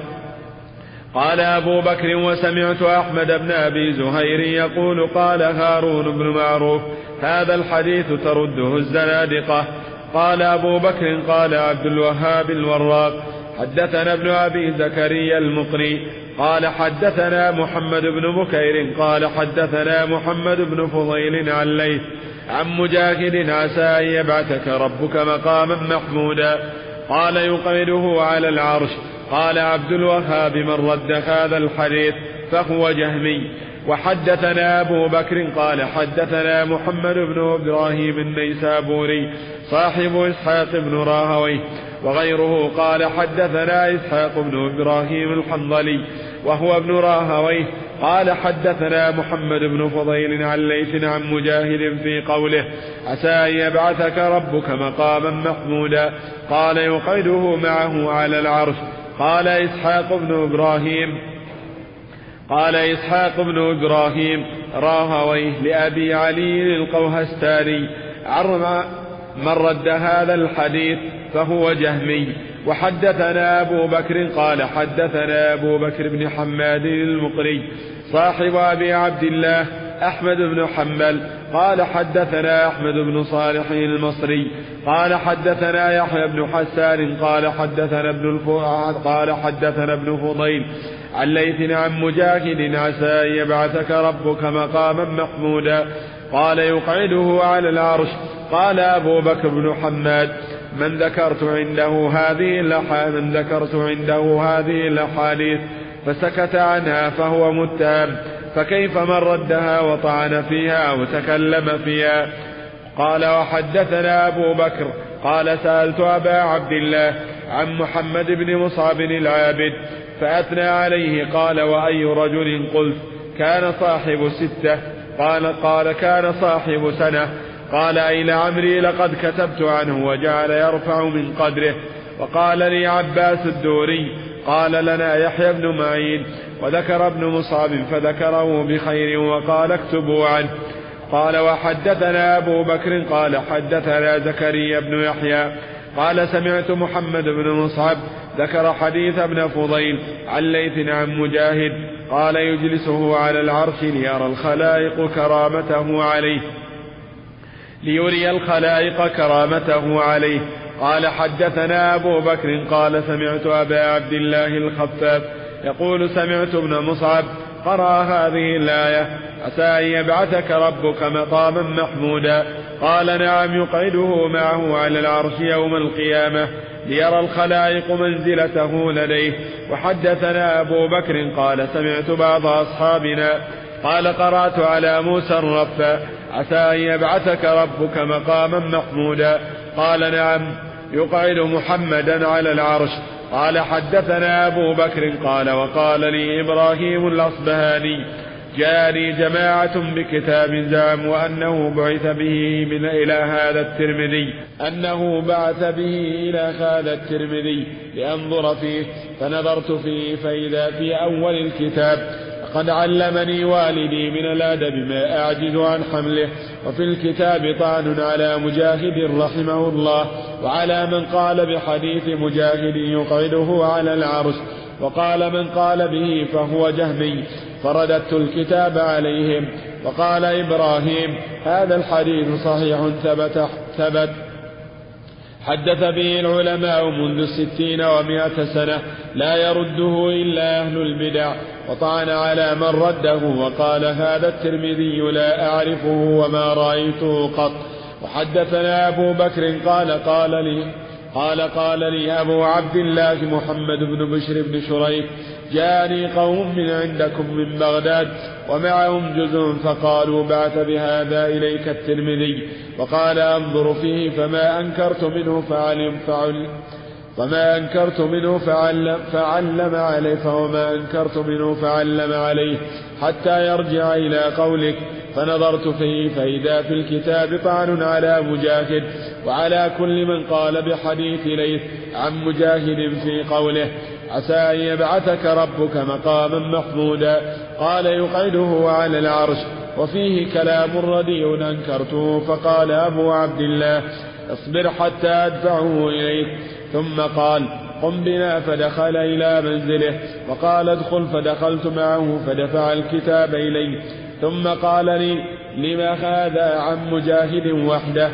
S4: قال أبو بكر: وسمعت أحمد بن أبي زهير يقول: قال هارون بن معروف: هذا الحديث ترده الزنادقة. قال أبو بكر: قال عبد الوهاب الوراق: حدثنا ابن أبي زكريا المقري قال: حدثنا محمد بن بكير قال: حدثنا محمد بن فضيل عن ليث عن مجاهد: عسى أن يبعثك ربك مقاما محمودا. قال: يقعده على العرش. قال عبد الوهاب: من رد هذا الحديث فهو جهمي. وحدثنا أبو بكر قال: حدثنا محمد بن إبراهيم النيسابوري صاحب إسحاق بن راهويه وغيره قال: حدثنا إسحاق بن إبراهيم الحنظلي وهو ابن راهويه قال: حدثنا محمد بن فضيل عن ليث عن مجاهد في قوله: عسى أن يبعثك ربك مقاما محمودا. قال: يقعده معه على العرش. قال إسحاق بن إبراهيم قال إسحاق بن إبراهيم راهويه لأبي علي القوهستاني: من رد هذا الحديث فهو جهمي. وحدثنا أبو بكر قال: حدثنا أبو بكر بن حماد المقري صاحب أبي عبد الله أحمد بن حنبل قال: حدثنا أحمد بن صالح المصري قال: حدثنا يحيى بن حسان قال: حدثنا ابن الف... قال حدثنا ابن فضيل عن ليث عن مجاهد: عسى أن يبعثك ربك مقاما محمودا. قال: يقعده على العرش. قال أبو بكر بن حماد: من ذكرت عنده هذه الأحاديث من ذكرت عنده هذه الأحاديث فسكت عنها فهو متهم، فكيف من ردها وطعن فيها وتكلم فيها؟ قال وحدثنا أبو بكر قال سألت أبا عبد الله عن محمد بن مصعب العابد فأثنى عليه، قال وأي رجل؟ قلت كان صاحب ستة. قال قال كان صاحب سنة. قال أي لعمري لقد كتبت عنه، وجعل يرفع من قدره. وقال لي عباس الدوري قال لنا يحيى بن معين وذكر ابن مصعب فذكره بخير وقال اكتبوا عنه. قال وحدثنا أبو بكر قال حدثنا زكريا بن يحيى قال سمعت محمد بن مصعب ذكر حديث ابن فضيل عن ليث عن مجاهد قال يجلسه على العرش ليرى الخلائق كرامته عليه ليري الخلائق كرامته عليه. قال حدثنا أبو بكر قال سمعت أبا عبد الله الخفاف يقول سمعت ابن مصعب قرأ هذه الآية عسى أن يبعثك ربك مقاما محمودا. قال نعم يقعده معه على العرش يوم القيامة ليرى الخلائق منزلته لديه. وحدثنا أبو بكر قال سمعت بعض أصحابنا قال قرأت على موسى الرفا عسى أن يبعثك ربك مقاما محمودا. قال نعم يقعد محمدا على العرش. قال حدثنا أبو بكر قال وقال لي إبراهيم الأصبهاني جاءني جماعة بكتاب زعموا أنه بعث به من إلى هذا الترمذي أنه بعث به إلى هذا الترمذي لأنظر فيه، فنظرت فيه فإذا في أول الكتاب قد علمني والدي من الأدب ما أعجز عن حمله. وفي الكتاب طعن على مجاهد رحمه الله وعلى من قال بحديث مجاهد يقعده على العرش، وقال من قال به فهو جهمي، فرددت الكتاب عليهم. وقال إبراهيم هذا الحديث صحيح ثبت ثبت حدث به العلماء منذ الستين ومائة سنة لا يرده إلا أهل البدع، وطعن على من رده وقال هذا الترمذي لا أعرفه وما رأيته قط. وحدثنا أبو بكر قال قال لي قال قال لي أبو عبد الله محمد بن بشر بن شريك جاءني قوم من عندكم من بغداد ومعهم جزء فقالوا بعث بهذا إليك الترمذي، وقال أنظر فيه فما أنكرت منه فعلم فعل فما أنكرت منه فعلم, فعلم عليه فوما أنكرت منه فعلم عليه حتى يرجع إلى قولك. فنظرت فيه فإذا في الكتاب طعن على مجاهد وعلى كل من قال بحديث ليث عن مجاهد في قوله عسى أن يبعثك ربك مقاما محمودا قال يقعده على العرش، وفيه كلام رديء أنكرته. فقال أبو عبد الله اصبر حتى أدفعه إليك. ثم قال قم بنا فدخل إلى منزله، وقال ادخل فدخلت معه فدفع الكتاب إليه. ثم قال لي لما هذا عن مجاهد وحده؟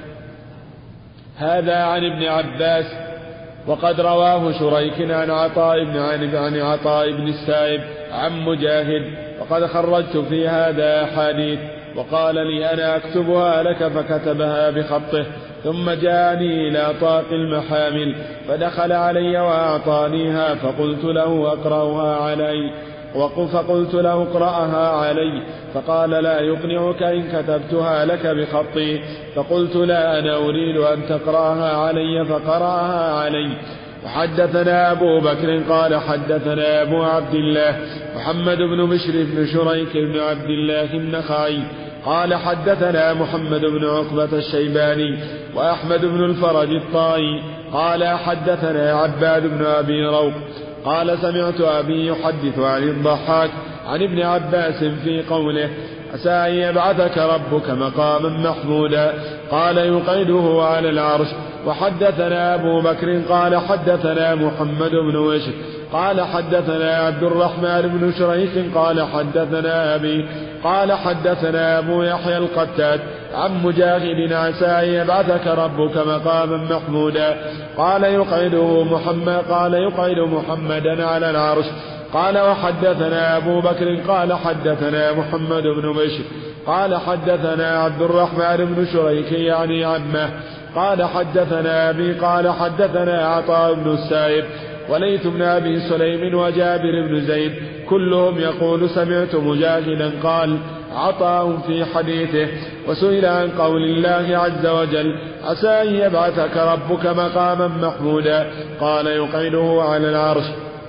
S4: هذا عن ابن عباس، وقد رواه شريك عن عطاء بن عن عطاء بن السائب عن مجاهد، وقد خرجت في هذا أحاديث. وقال لي أنا أكتبها لك فكتبها بخطه. ثم جاءني إلى طاق المحامل فدخل علي وأعطانيها فقلت له أقرأها علي فقلت له اقرأها علي، فقال لا يقنعك إن كتبتها لك بخطي. فقلت لا أنا أريد أن تقرأها علي، فقرأها علي. وحدثنا أبو بكر قال حدثنا أبو عبد الله محمد بن بشر بن شريك بن عبد الله النخعي قال حدثنا محمد بن عقبة الشيباني وأحمد بن الفرج الطائي قال حدثنا عباد بن أبي روح قال سمعت أبي يحدث عن الضحاك عن ابن عباس في قوله عسى أن يبعثك ربك مقاما محمودا قال يقعده على العرش. وحدثنا أبو بكر قال حدثنا محمد بن وشك قال حدثنا عبد الرحمن بن شريك قال حدثنا أبي قال حدثنا أبو يحيى القتاد عن مجاهد عسى أن يبعثك ربك مقاما محمودا قال يقعده محمد قال يقعد محمدا على العرش. قال وحدثنا أبو بكر قال حدثنا محمد بن بشر قال حدثنا عبد الرحمن بن شريك يعني عمه قال حدثنا أبي قال حدثنا عطاء بن السائب وليث بن أبي سليم وجابر بن زيد كلهم يقول سمعت مجاهدا قال عطاء في حديثه. وسئل عن قول الله عز وجل عسى أن يبعثك ربك مقاما محمودا قال يقعده على العرش.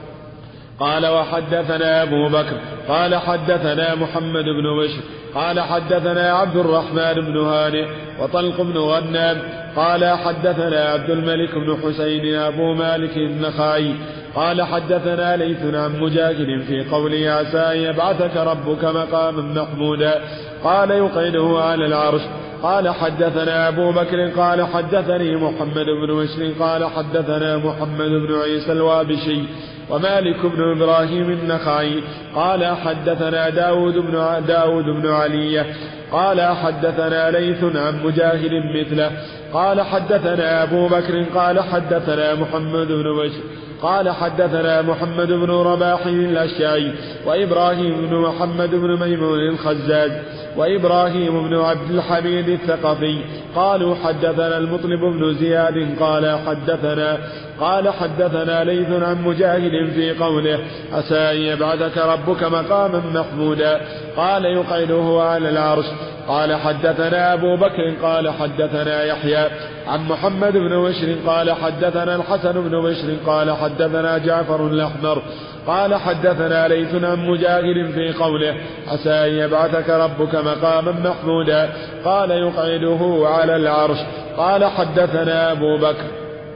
S4: قال وحدثنا أبو بكر قال حدثنا محمد بن بشر قال حدثنا عبد الرحمن بن هانئ وطلق بن غنام قال حدثنا عبد الملك بن حسين أبو مالك النخعي قال حدثنا ليث عن مجاهد في قوله عسى أن يبعثك ربك مقاما محمودا قال يقعده على العرش. قال حدثنا أبو بكر قال حدثني محمد بن بشر قال حدثنا محمد بن عيسى الوابشي ومالك بن إبراهيم النخعي قال حدثنا داود بن, داود بن علي قال حدثنا ليث عن مجاهد مثله قال حدثنا أبو بكر قال حدثنا محمد بن بشر قال حدثنا محمد بن رباح الأشعري وإبراهيم بن محمد بن ميمون الخزاز وإبراهيم بن عبد الحميد الثقفي قالوا حدثنا المطلب بن زياد قال حدثنا قال حدثنا ليث عن مجاهد في قوله عسى أن يبعثك ربك مقاما محمودا قال يقعده على العرش. قال حدثنا أبو بكر قال حدثنا يحيى عن محمد بن بشر قال حدثنا الحسن بن بشر قال حدثنا جعفر الأحمر قال حدثنا ليث عن مجاهد في قوله عسى أن يبعثك ربك مقاما محمودا قال يقعده على العرش. قال حدثنا أبو بكر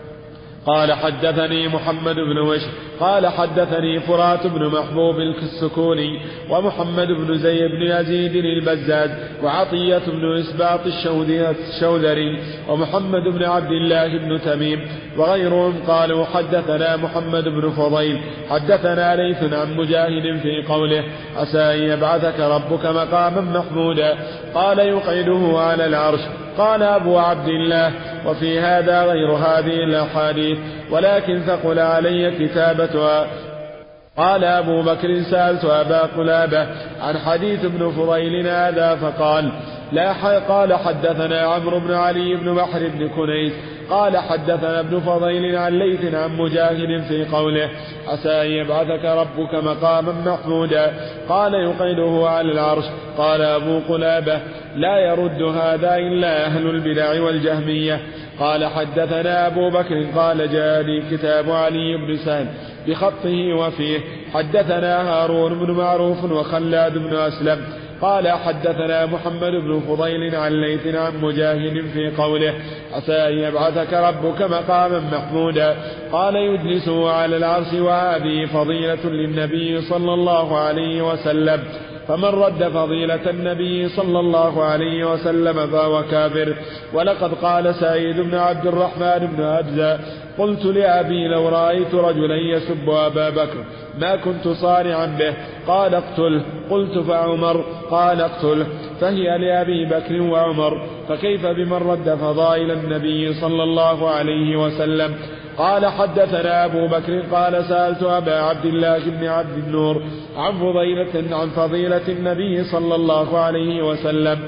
S4: قال حدثني محمد بن بشر قال حدثني فرات بن محبوب السكوني ومحمد بن زيد بن يزيد البزاز وعطية بن إسباط الشوذري ومحمد بن عبد الله بن تميم وغيرهم قالوا حدثنا محمد بن فضيل حدثنا ليث عن مجاهد في قوله عسى أن يبعثك ربك مقاما محمودا قال يقعده على العرش. قال أبو عبد الله وفي هذا غير هذه الأحاديث ولكن ثقل علي كتابتها. قال أبو بكر سألت أبا قلابة عن حديث ابن فضيل هذا فقال لا قال حدثنا عمرو بن علي بن بحر بن كنيس قال حدثنا ابن فضيل عن ليث عن مجاهد في قوله عسى أن يبعثك ربك مقاما محمودا قال يقعده على العرش. قال أبو قلابة لا يرد هذا إلا أهل البدع والجهمية. قال حدثنا أبو بكر قال جاء لي كتاب علي بن سهل بخطه وفيه حدثنا هارون بن معروف وخلاد بن أسلم قال حدثنا محمد بن فضيل عن ليث عن مجاهد في قوله عسى أن يبعثك ربك مقاما محمودا قال يجلسه على العرش وهذه فضيلة للنبي صلى الله عليه وسلم فمن رد فضيلة النبي صلى الله عليه وسلم فهو كافر. ولقد قال سعيد بن عبد الرحمن بن أبزة قلت لأبي لو رأيت رجلا يسب أبا بكر ما كنت صارعا به قال اقتله قلت فعمر قال اقتله فهي لأبي بكر وعمر فكيف بمن رد فضائل النبي صلى الله عليه وسلم. قال حدثنا أبو بكر قال سألت أبا عبد الله بن عبد النور عن فضيلة عن فضيلة النبي صلى الله عليه وسلم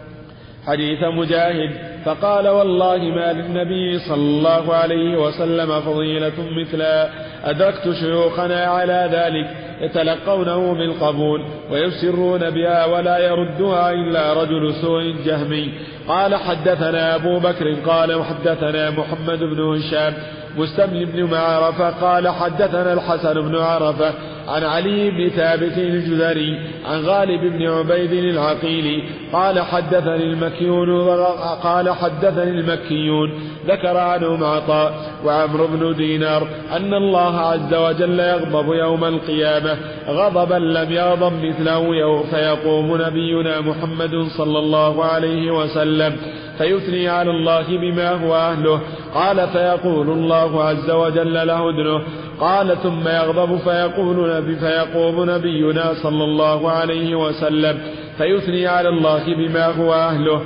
S4: حديث مجاهد فقال والله ما للنبي صلى الله عليه وسلم فضيلة مثلها أدركت شيوخنا على ذلك يتلقونه بالقبول ويسرون بها ولا يردها إلا رجل سوء جهمي. قال حدثنا أبو بكر قال وحدثنا محمد بن هشام مستمل بن معرفة قال حدثنا الحسن بن عرفة عن علي بن ثابت الجزري عن غالب بن عبيد العقيلي قال حدثني المكيون قال حدثني المكيون ذكر عنهم عطاء وعمرو بن دينار أن الله عز وجل يغضب يوم القيامة غضبا لم يغضب مثله فيقوم نبينا محمد صلى الله عليه وسلم فيثني على الله بما هو أهله قال فيقول الله عز وجل له ادنه قال ثم يغضب فيقول نبي فيقوم نبينا صلى الله عليه وسلم فيثني على الله بما هو أهله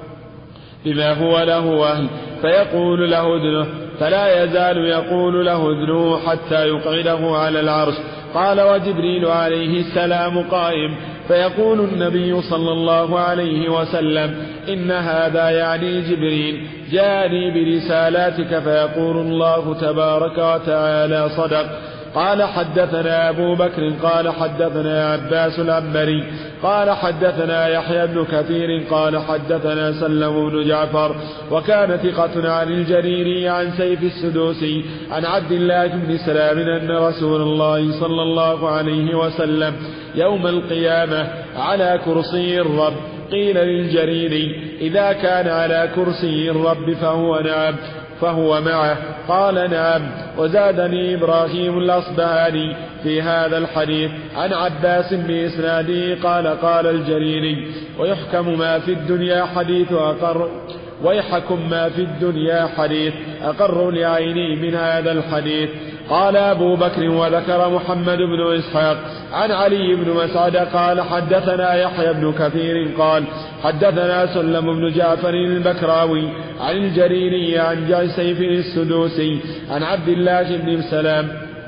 S4: بما هو له أهل فيقول له ادنه فلا يزال يقول له ادنه حتى يقعده على العرش. قال وجبريل عليه السلام قائم فيقول النبي صلى الله عليه وسلم إن هذا يعني جبريل جاءني برسالاتك فيقول الله تبارك وتعالى صدق. قال حدثنا أبو بكر قال حدثنا عباس العنبري قال حدثنا يحيى بن كثير قال حدثنا سلم بن جعفر وكان ثقة عن الجريري عن سيف السدوسي عن عبد الله بن سلام أن رسول الله صلى الله عليه وسلم يوم القيامة على كرسي الرب. قيل للجريري إذا كان على كرسي الرب فهو نعم فهو معه. قال نعم. وزادني إبراهيم الأصبهاني في هذا الحديث عن عباس بإسناده قال قال الجريري ويحكم ما في الدنيا حديث أقر ويحكم ما في الدنيا حديث أقر لعيني من هذا الحديث. قال أبو بكر وذكر محمد بن إسحاق عن علي بن مسعد قال حدثنا يحيى بن كثير قال حدثنا سلم بن جعفر البكراوي عن الجريري عن جعسيف السدوسي عن عبد الله بن سلام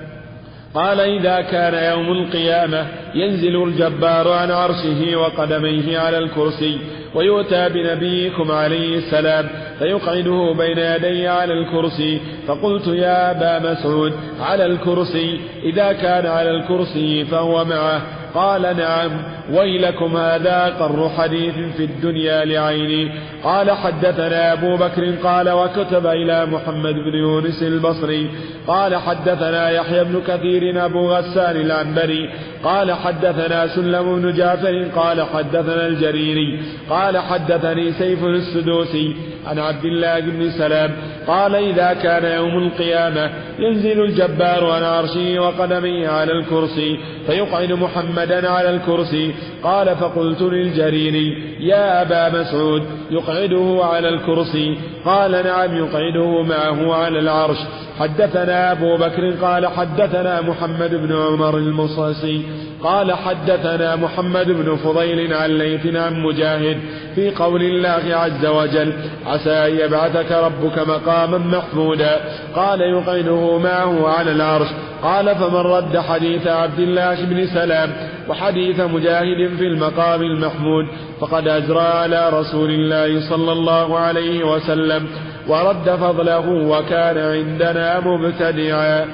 S4: قال إذا كان يوم القيامة ينزل الجبار عن عرشه وقدميه على الكرسي ويؤتى بنبيكم عليه السلام فيقعده بين يدي على الكرسي. فقلت يا أبا مسعود على الكرسي؟ إذا كان على الكرسي فهو معه. قال نعم. ويلكم هذا أقر حديث في الدنيا لعيني. قال حدثنا أبو بكر قال وكتب إلى محمد بن يونس البصري قال حدثنا يحيى بن كثير أبو غسان العنبري قال حدثنا سلم بن جعفر قال حدثنا الجريري قال حدثني سيف السدوسي عن عبد الله بن سلام قال إذا كان يوم القيامة ينزل الجبار عن عرشه وقدميه على الكرسي فيقعد محمدا على الكرسي. قال فقلت للجريري يا أبا مسعود يقعده على الكرسي؟ قال نعم يقعده معه على العرش. حدثنا أبو بكر قال حدثنا محمد بن عمر المصاصي قال حدثنا محمد بن فضيل عن ليث عن مجاهد في قول الله عز وجل عسى أن يبعثك ربك مقاما محمودا قال يقعده معه على العرش. قال فمن رد حديث عبد الله بن سلام وحديث مجاهد في المقام المحمود فقد أجرى على رسول الله صلى الله عليه وسلم ورد فضله وكان عندنا مبتدعا.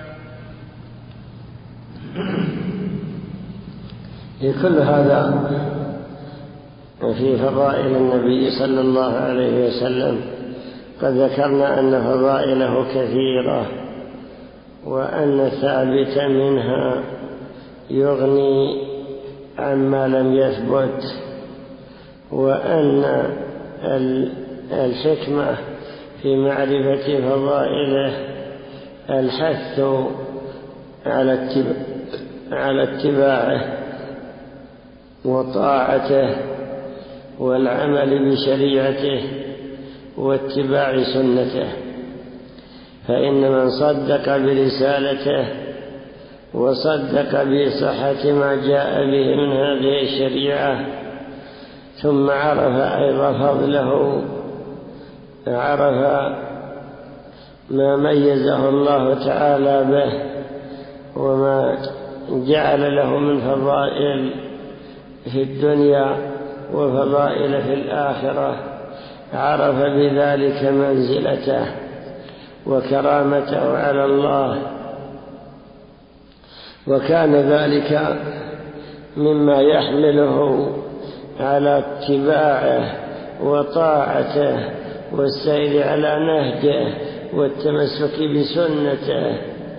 S1: كل هذا في فضائل النبي صلى الله عليه وسلم قد ذكرنا أن فضائله كثيرة وأن الثابت منها يغني عما لم يثبت وأن الحكمة في معرفة فضائله الحث على اتباعه وطاعته والعمل بشريعته واتباع سنته. فإن من صدق برسالته وصدق بصحة ما جاء به من هذه الشريعة ثم عرف أيضا فضله عرف ما ميزه الله تعالى به وما جعل له من فضائل في الدنيا وفضائل في الآخرة عرف بذلك منزلته وكرامته على الله. وكان ذلك مما يحمله على اتباعه وطاعته والسير على نهجه والتمسك بسنته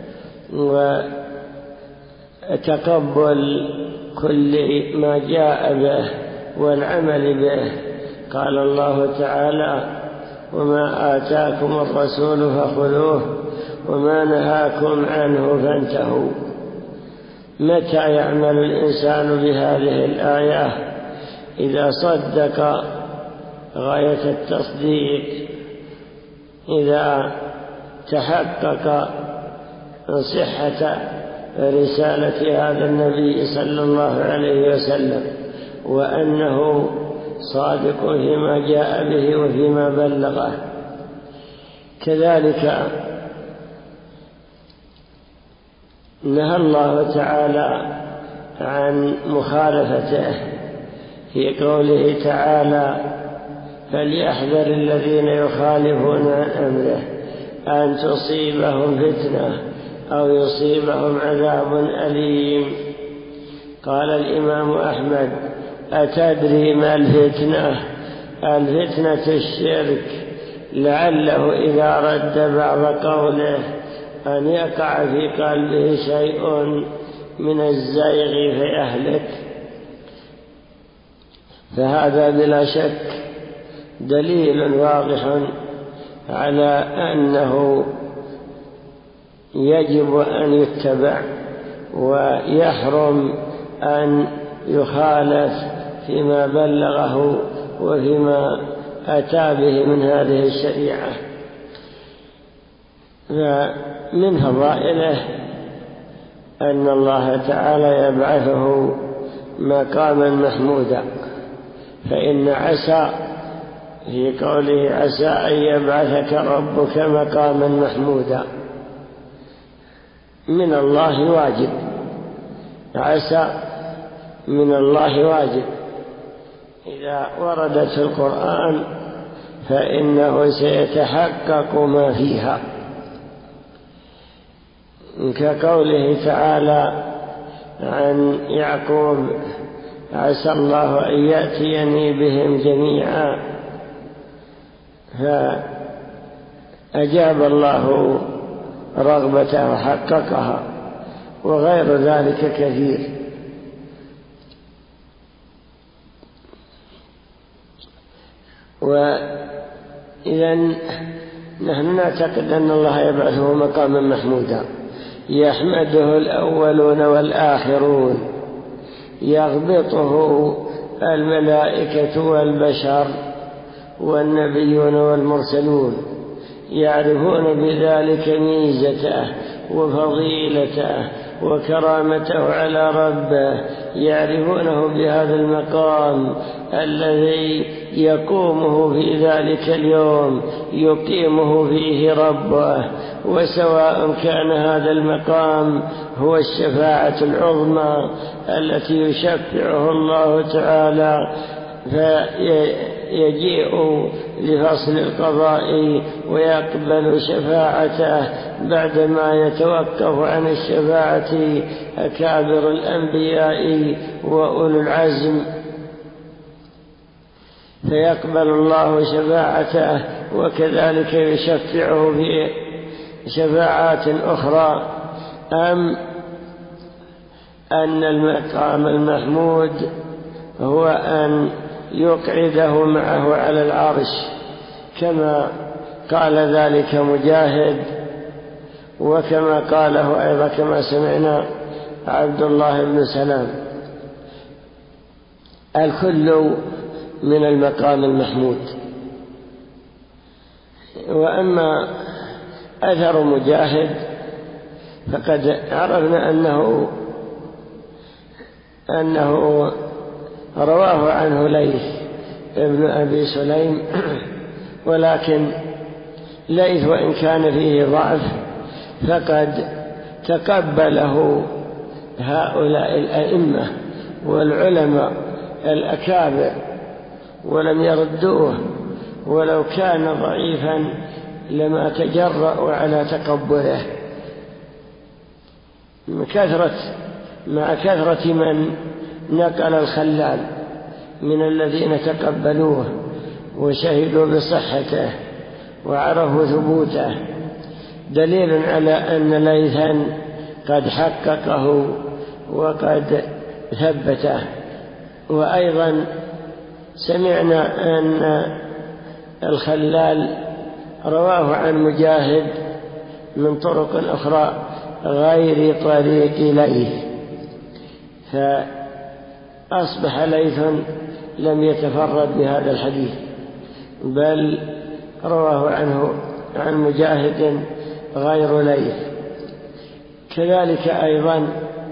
S1: وتقبل كل ما جاء به والعمل به. قال الله تعالى وما آتاكم الرسول فخذوه وما نهاكم عنه فانتهوا. متى يعمل الإنسان بهذه الآية؟ إذا صدق غاية التصديق، إذا تحقق صحة رسالة هذا النبي صلى الله عليه وسلم وأنه صادق فيما جاء به وفيما بلغه. كذلك نهى الله تعالى عن مخالفته في قوله تعالى فليحذر الذين يخالفون عن أمره أن تصيبهم فتنة أو يصيبهم عذاب أليم. قال الإمام أحمد: أتدري ما الفتنة؟ الفتنة الشرك، لعله إذا رد بعض قوله أن يقع في قلبه شيء من الزيغ فيهلك. فهذا بلا شك دليل واضح على أنه يجب أن يتبع ويحرم أن يخالف فيما بلغه وفيما أتى به من هذه الشريعة. فمن فضائله أن الله تعالى يبعثه مقاما محمودا، فإن عسى في قوله عسى أن يبعثك ربك مقاما محمودا من الله واجب، عسى من الله واجب إذا وردت في القرآن فإنه سيتحقق ما فيها، كقوله تعالى عن يعقوب: عسى الله أن يأتيني بهم جميعا، فأجاب الله رغبته وحققها، وغير ذلك كثير. وإذا نحن نعتقد أن الله يبعثه مقاما محمودا يحمده الأولون والآخرون، يغبطه الملائكة والبشر والنبيون والمرسلون، يعرفون بذلك ميزته وفضيلته وكرامته على ربه، يعرفونه بهذا المقام الذي يقومه في ذلك اليوم، يقيمه فيه ربه، وسواء كان هذا المقام هو الشفاعة العظمى التي يشفعه الله تعالى فيجيء لفصل القضاء ويقبل شفاعته بعدما يتوقف عن الشفاعة أكابر الأنبياء وأولو العزم، فيقبل الله شفاعته وكذلك يشفعه في شفاعات أخرى. أم أن المقام المحمود هو أن يقعده معه على العرش كما قال ذلك مجاهد، وكما قاله أيضا كما سمعنا عبد الله بن سلام. الكل من المقام المحمود. وأما أثر مجاهد فقد عرفنا أنه أنه رواه عنه ليث ابن أبي سليم، ولكن ليث وإن كان فيه ضعف فقد تقبله هؤلاء الأئمة والعلماء الأكابر ولم يردوه، ولو كان ضعيفا لما تجرأوا على تقبله كثرة مع كثرة من نقل الخلال من الذين تقبلوه وشهدوا بصحته وعرفوا ثبوته، دليل على أن ليثا قد حققه وقد ثبته. وأيضا سمعنا أن الخلال رواه عن مجاهد من طرق أخرى غير طريق ليث، فأصبح ليث لم يتفرد بهذا الحديث، بل رواه عنه عن مجاهد غير ليث. كذلك أيضا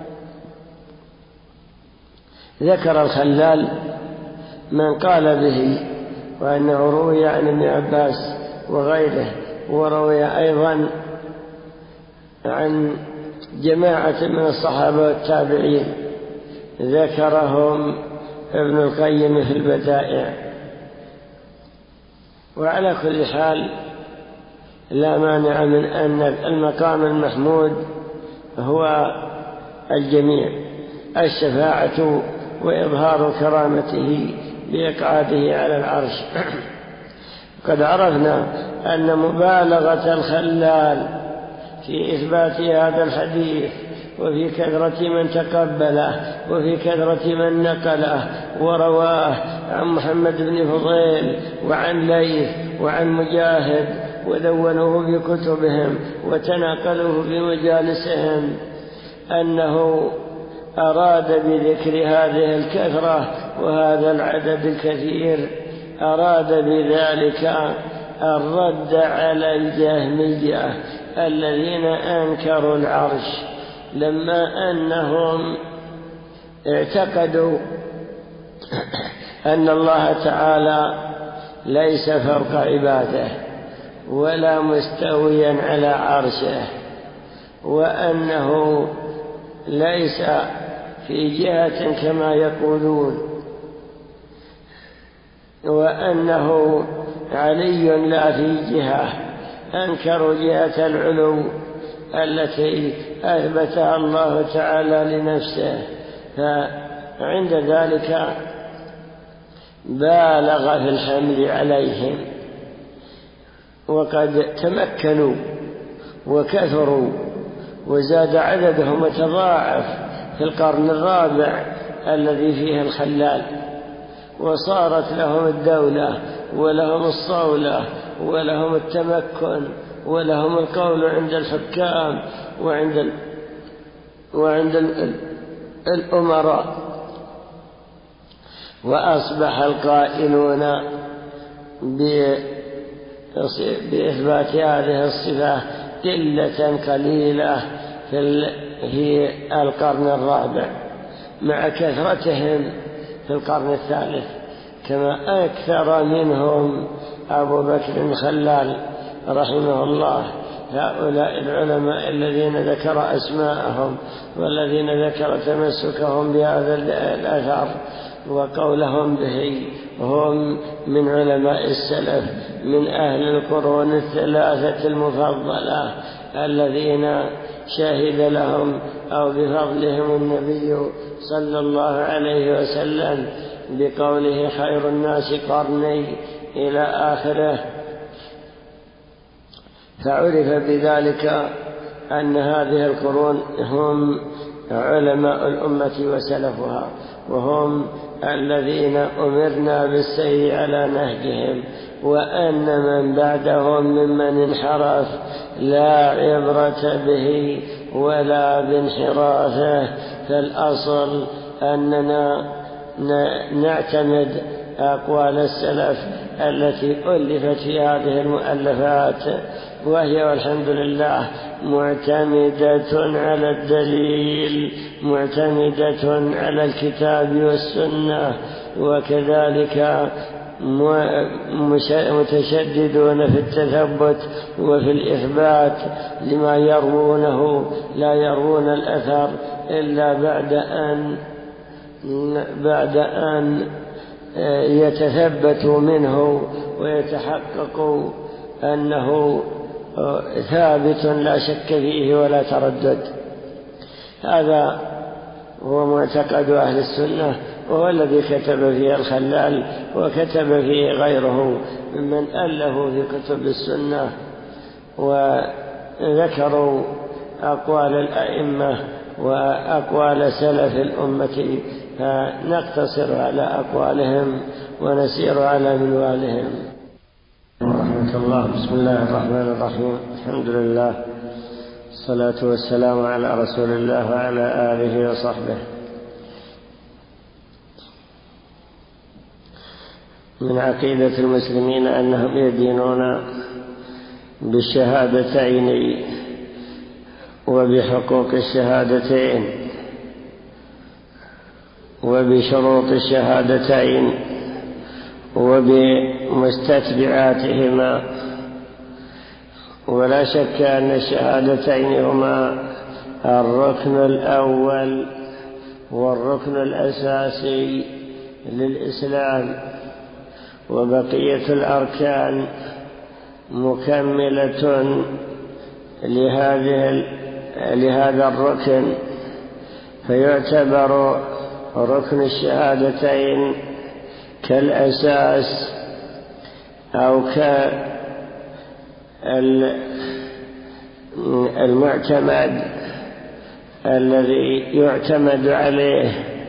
S1: ذكر الخلال من قال به، وأنه روي عن ابن عباس وغيره، وروي أيضا عن جماعة من الصحابة والتابعين، ذكرهم ابن القيم في البدائع. وعلى كل حال لا مانع من أن المقام المحمود هو الجميع، الشفاعة وإظهار كرامته بإقعاده على العرش. قد عرفنا أن مبالغة الخلال في إثبات هذا الحديث وفي كثرة من تقبله وفي كثرة من نقله ورواه عن محمد بن فضيل وعن ليث وعن مجاهد ودونوه في كتبهم وتناقلوه في مجالسهم، أنه أراد بذكر هذه الكثرة وهذا العدد الكثير أراد بذلك الرد على الجهمية الذين أنكروا العرش، لما أنهم اعتقدوا أن الله تعالى ليس فوق عباده ولا مستويا على عرشه، وأنه ليس في جهة كما يقولون، وأنه علي لا في جهة. أنكروا جهة العلو التي أثبتها الله تعالى لنفسه، فعند ذلك بالغ في الحمل عليهم، وقد تمكنوا وكثروا وزاد عددهم وتضاعف في القرن الرابع الذي فيه الخلال، وصارت لهم الدولة ولهم الصولة ولهم التمكن ولهم القول عند الحكام وعند ال... وعند ال... الأمراء، وأصبح القائلون ب... بإثبات هذه الصفة قلة قليلة في, ال... في القرن الرابع مع كثرتهم في القرن الثالث، كما أكثر منهم أبو بكر الخلال رحمه الله. هؤلاء العلماء الذين ذكر أسماءهم والذين ذكر تمسكهم بهذا الأثر وقولهم به هم من علماء السلف من أهل القرون الثلاثة المفضلة الذين شهد لهم أو بفضلهم النبي صلى الله عليه وسلم بقوله خير الناس قرني إلى آخره. فعرف بذلك أن هذه القرون هم علماء الأمة وسلفها، وهم الذين أمرنا بالسير على نهجهم، وأن من بعدهم ممن انحرف لا عبرة به ولا بانحرافه. فالأصل أننا نعتمد أقوال السلف التي ألفت في هذه المؤلفات، وهي والحمد لله معتمدة على الدليل، معتمدة على الكتاب والسنة، وكذلك متشددون في التثبت وفي الإثبات لما يروونه، لا يرون الأثر إلا بعد أن بعد أن يتثبتوا منه ويتحققوا أنه ثابت لا شك فيه ولا تردد. هذا هو معتقد أهل السنة، وهو الذي كتب فيه الخلال وكتب فيه غيره ممن ألفوا في كتب السنة وذكروا أقوال الأئمة وأقوال سلف الأمة، فنقتصر على أقوالهم ونسير على منوالهم. ورحمة الله. بسم الله الرحمن الرحيم. الحمد لله، الصلاة والسلام على رسول الله وعلى آله وصحبه. من عقيدة المسلمين أنهم يدينون بالشهادتين وبحقوق الشهادتين وبشروط الشهادتين وبمستتبعاتهما، ولا شك أن الشهادتين هما الركن الأول والركن الأساسي للإسلام، وبقية الأركان مكملة لهذه لهذا الركن، فيعتبر ركن الشهادتين كالأساس أو كالمعتمد الذي يعتمد عليه،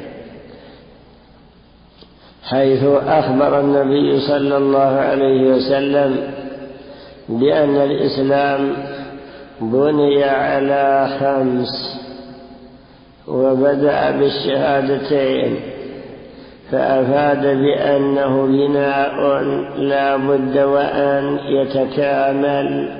S1: حيث أخبر النبي صلى الله عليه وسلم بأن الإسلام بني على خمس، وبدأ بالشهادتين، فأفاد بأنه بناء لا بد وأن يتكامل.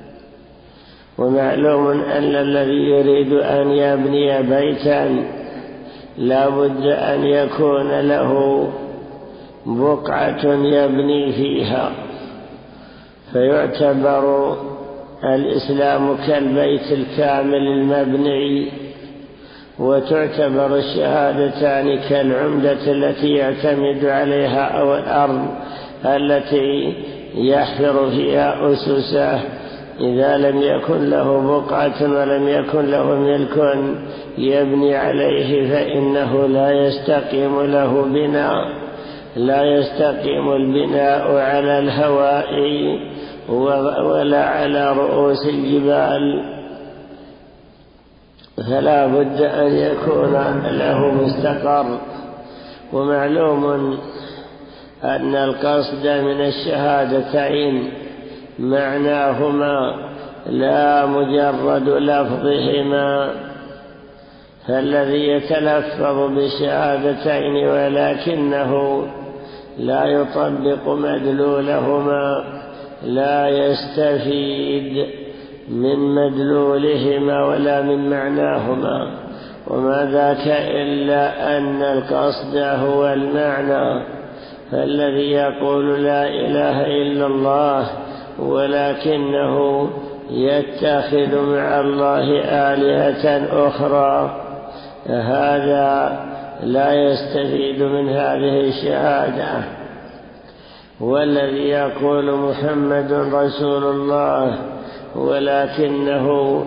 S1: ومعلوم أن الذي يريد أن يبني بيتا لا بد أن يكون له بقعة يبني فيها، فيعتبر الإسلام كالبيت الكامل المبني، وتعتبر الشهادتان كالعمدة التي يعتمد عليها أو الأرض التي يحفر فيها أسسه. إذا لم يكن له بقعة ولم يكن له ملك يبني عليه فإنه لا يستقيم له بناء، لا يستقيم البناء على الهواء ولا على رؤوس الجبال، فلا بد أن يكون له مستقر. ومعلوم أن القصد من الشهادتين معناهما لا مجرد لفظهما، فالذي يتلفظ بالشهادتين ولكنه لا يطبق مدلولهما لا يستفيد من مدلولهما ولا من معناهما، وما ذاك إلا أن القصد هو المعنى. فالذي يقول لا إله إلا الله ولكنه يتخذ مع الله آلهة أخرى، هذا لا يستفيد من هذه الشهادة. والذي يقول محمد رسول الله ولكنه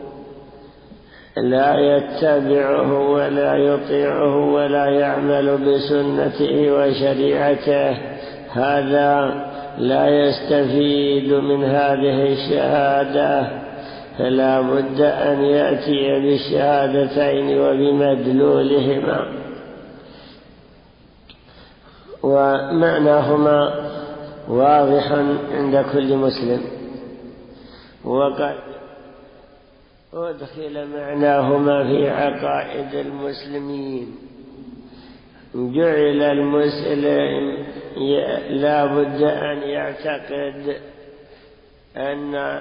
S1: لا يتبعه ولا يطيعه ولا يعمل بسنته وشريعته، هذا لا يستفيد من هذه الشهادة، فلا بد أن يأتي بالشهادتين وبمدلولهما. ومعناهما واضح عند كل مسلم، وقد أدخل معناهما في عقائد المسلمين. جعل المسلم لا بد أن يعتقد أن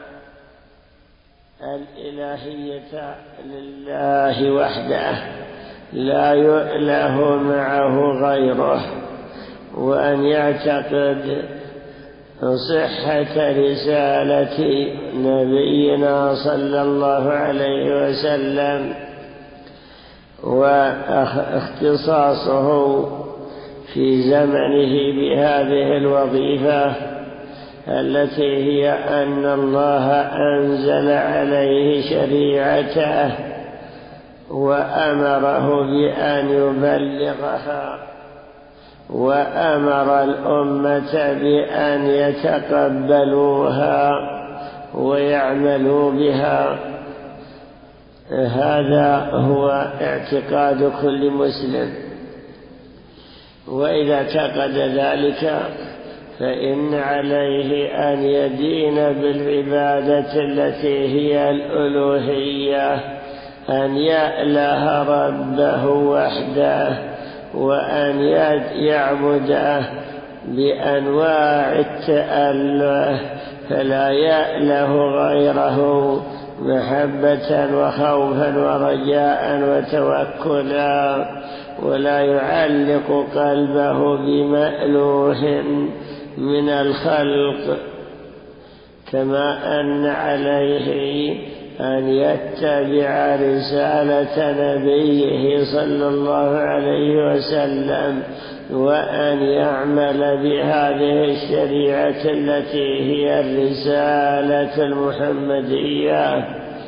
S1: الإلهية لله وحده لا يؤله معه غيره، وأن يعتقد صحة رسالة نبينا صلى الله عليه وسلم واختصاصه في زمنه بهذه الوظيفة التي هي أن الله أنزل عليه شريعته وأمره بأن يبلغها، وأمر الأمة بأن يتقبلوها ويعملوا بها. هذا هو اعتقاد كل مسلم، وإذا اعتقد ذلك فإن عليه أن يدين بالعبادة التي هي الألوهية، أن يأله ربه وحده، وأن يعبده بأنواع التأله، فلا يأله غيره محبة وخوفا ورجاء وتوكلا، ولا يعلق قلبه بمألوه من الخلق، كما أن عليه أن يتبع رسالة نبيه صلى الله عليه وسلم وأن يعمل بهذه الشريعة التي هي الرسالة المحمدية.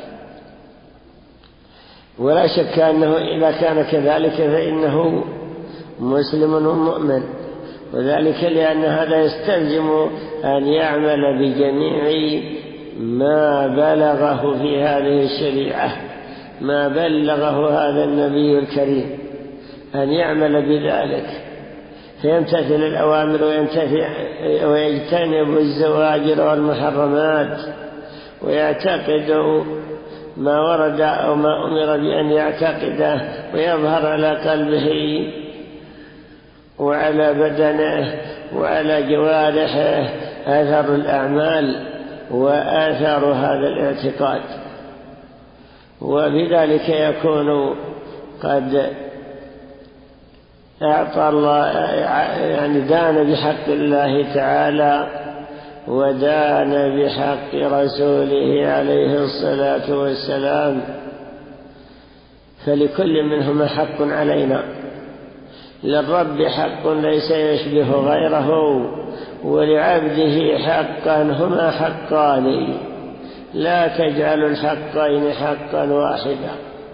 S1: ولا شك أنه إذا كان كذلك فإنه مسلم ومؤمن، وذلك لأن هذا يستلزم أن يعمل بجميع ما بلغه في هذه الشريعة، ما بلغه هذا النبي الكريم، أن يعمل بذلك فيمتثل الأوامر ويجتنب الزواجر والمحرمات، ويعتقد ما ورد أو ما أمر بأن يعتقده، ويظهر على قلبه وعلى بدنه وعلى جوارحه أثر الأعمال وآثار هذا الاعتقاد، وبذلك يكون قد أعطى الله، يعني دان بحق الله تعالى ودان بحق رسوله عليه الصلاة والسلام. فلكل منهما حق علينا، للرب حق ليس يشبه غيره، ولعبده حقا هما حقان، لا تجعل الحقين حقا واحدا.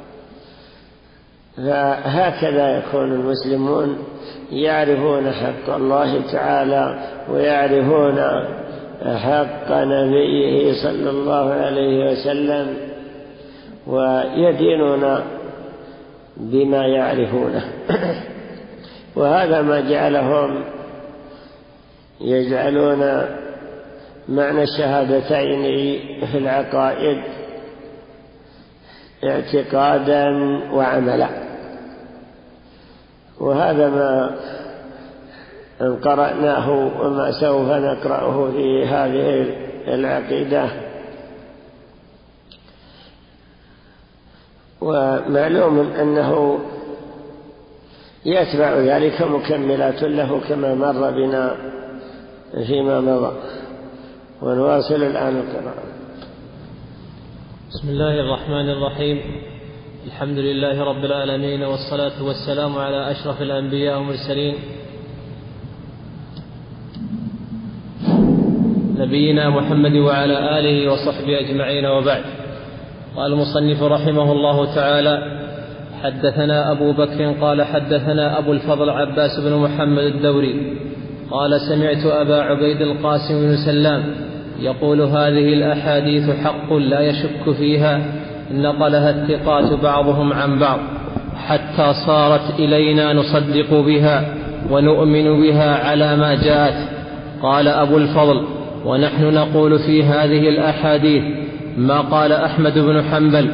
S1: فهكذا يكون المسلمون يعرفون حق الله تعالى ويعرفون حق نبيه صلى الله عليه وسلم، ويدينون بما يعرفونه. وهذا ما جعلهم يجعلون معنى الشهادتين في العقائد اعتقادا وعملا. وهذا ما قرأناه وما سوف نقرأه في هذه العقيدة. ومعلوم أنه يتبع ذلك مكملات له كما مر بنا فيما مضى. ونواصل الآن القراءة.
S5: بسم الله الرحمن الرحيم. الحمد لله رب العالمين، والصلاة والسلام على أشرف الأنبياء والمرسلين نبينا محمد وعلى آله وصحبه أجمعين، وبعد. قال المصنف رحمه الله تعالى: حدثنا أبو بكر قال حدثنا أبو الفضل عباس بن محمد الدوري قال سمعت أبا عبيد القاسم بن سلام يقول: هذه الأحاديث حق لا يشك فيها، نقلها الثقات بعضهم عن بعض حتى صارت إلينا نصدق بها ونؤمن بها على ما جاءت. قال أبو الفضل: ونحن نقول في هذه الأحاديث ما قال أحمد بن حنبل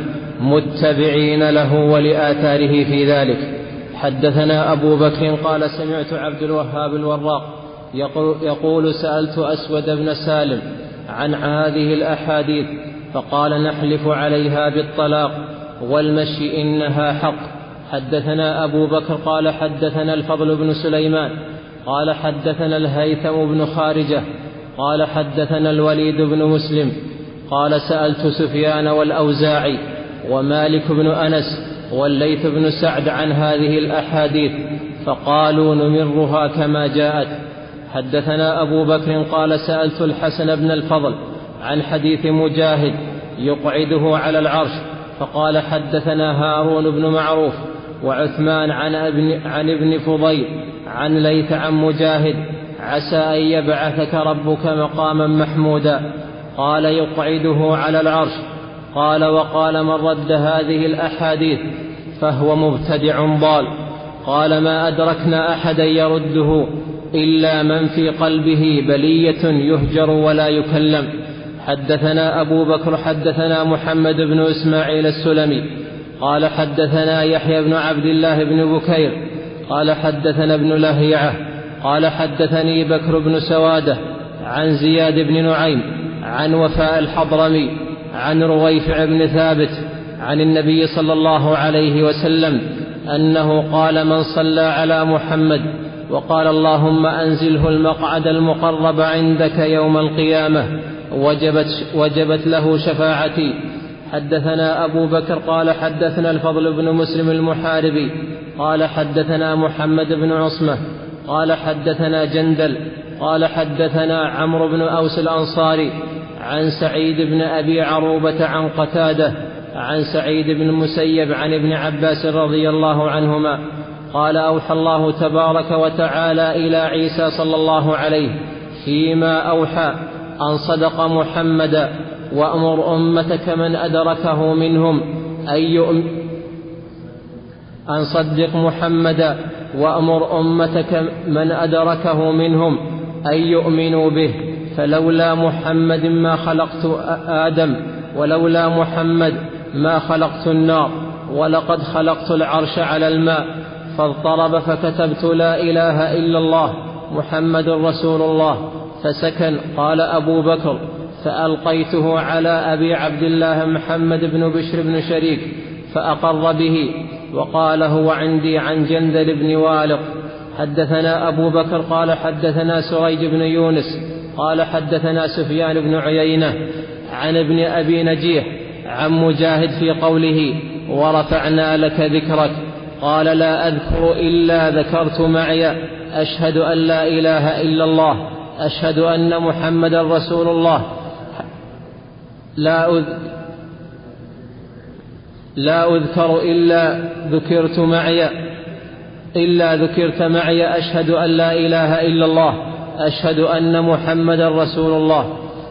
S5: متبعين له ولآثاره في ذلك. حدثنا أبو بكر قال سمعت عبد الوهاب الوراق يقول: سألت أسود بن سالم عن هذه الأحاديث فقال: نحلف عليها بالطلاق والمشي إنها حق. حدثنا أبو بكر قال حدثنا الفضل بن سليمان قال حدثنا الهيثم بن خارجة قال حدثنا الوليد بن مسلم قال: سألت سفيان والأوزاعي ومالك بن أنس والليث بن سعد عن هذه الأحاديث فقالوا: نمرها كما جاءت. حدثنا أبو بكر قال سألت الحسن بن الفضل عن حديث مجاهد يقعده على العرش فقال: حدثنا هارون بن معروف وعثمان عن ابن, عن ابن فضيل عن ليث عن مجاهد: عسى أن يبعثك ربك مقاما محمودا. قال: يقعده على العرش. قال: وقال من رد هذه الأحاديث فهو مبتدع ضال. قال: ما أدركنا أحدا يرده إلا من في قلبه بلية يهجر ولا يكلم. حدثنا أبو بكر حدثنا محمد بن إسماعيل السلمي قال حدثنا يحيى بن عبد الله بن بكير قال حدثنا ابن لهيعة قال حدثني بكر بن سوادة عن زياد بن نعيم عن وفاء الحضرمي عن رويفع بن ثابت عن النبي صلى الله عليه وسلم أنه قال: من صلى على محمد وقال اللهم أنزله المقعد المقرب عندك يوم القيامة وجبت, وجبت له شفاعتي. حدثنا أبو بكر قال حدثنا الفضل بن مسلم المحاربي قال حدثنا محمد بن عصمة قال حدثنا جندل قال حدثنا عمرو بن أوس الأنصاري عن سعيد بن أبي عروبة عن قتادة عن سعيد بن المسيب عن ابن عباس رضي الله عنهما قال أوحى الله تبارك وتعالى إلى عيسى صلى الله عليه فيما أوحى أن صدق محمدا وأمر أمتك من أدركه منهم أن يؤمن أن صدق محمدا وأمر أمتك من أدركه منهم أن يؤمنوا به فلولا محمد ما خلقت آدم ولولا محمد ما خلقت النار ولقد خلقت العرش على الماء فاضطرب فكتبت لا إله إلا الله محمد رسول الله فسكن. قال أبو بكر فألقيته على أبي عبد الله محمد بن بشر بن شريك فأقر به وقال هو عندي عن جندل بن والق. حدثنا أبو بكر قال حدثنا سريج بن يونس قال حدثنا سفيان بن عيينة عن ابن أبي نجيح عن مجاهد في قوله ورفعنا لك ذكرك قال لا أذكر إلا ذكرت معي أشهد أن لا إله إلا الله أشهد أن محمد رسول الله لا, أذ... لا أذكر إلا ذكرت معي إلا ذكرت معي أشهد أن لا إله إلا الله أشهد أن محمد رسول الله.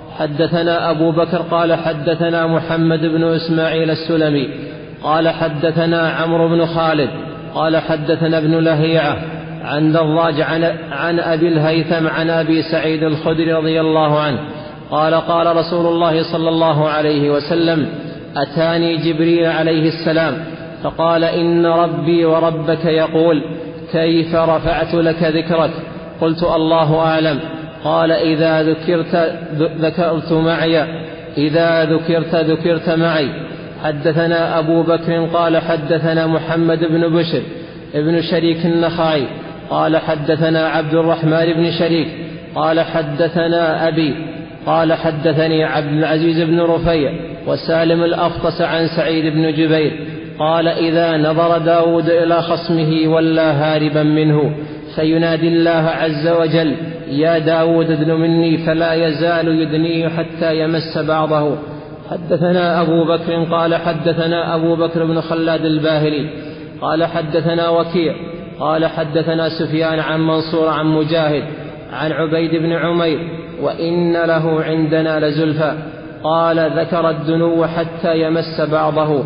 S5: حدثنا أبو بكر قال حدثنا محمد بن إسماعيل السلمي قال حدثنا عمرو بن خالد قال حدثنا ابن لهيعة عن دراج عن, عن أبي الهيثم عن أبي سعيد الخدري رضي الله عنه قال قال رسول الله صلى الله عليه وسلم أتاني جبريل عليه السلام فقال إن ربي وربك يقول كيف رفعت لك ذكرك قلت الله أعلم قال إذا ذكرت ذكرت معي إذا ذكرت ذكرت معي. حدثنا أبو بكر قال حدثنا محمد بن بشر ابن شريك النخعي قال حدثنا عبد الرحمن بن شريك قال حدثنا أبي قال حدثني عبد العزيز بن رفيع وسالم الأفطس عن سعيد بن جبير قال إذا نظر داود إلى خصمه ولا هاربا منه فينادي الله عز وجل يا داود ادن مني فلا يزال يدنيه حتى يمس بعضه. حدثنا أبو بكر قال حدثنا أبو بكر بن خلاد الباهلي قال حدثنا وكيع قال حدثنا سفيان عن منصور عن مجاهد عن عبيد بن عمير وإن له عندنا لزلفى قال ذكر الدنو حتى يمس بعضه.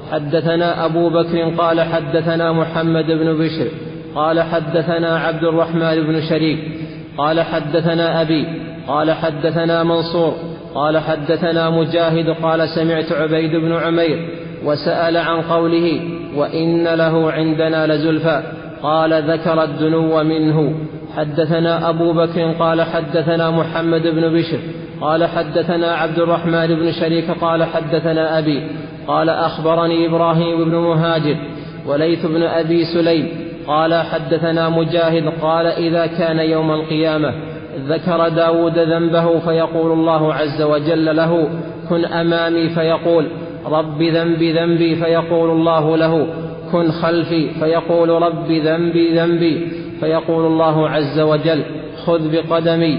S5: حدثنا أبو بكر قال حدثنا محمد بن بشر قال حدثنا عبد الرحمن بن شريك قال حدثنا أبي قال حدثنا منصور قال حدثنا مجاهد قال سمعت عبيد بن عمير وسأل عن قوله وإن له عندنا لزلفى قال ذكر الدنو منه. حدثنا أبو بكر قال حدثنا محمد بن بشر قال حدثنا عبد الرحمن بن شريك قال حدثنا أبي قال أخبرني إبراهيم بن مهاجر وليث بن أبي سليم قال حدثنا مجاهد قال إذا كان يوم القيامة ذكر داود ذنبه فيقول الله عز وجل له كن أمامي فيقول رب ذنبي ذنبي فيقول الله له كن خلفي فيقول رب ذنبي ذنبي فيقول الله عز وجل خذ بقدمي.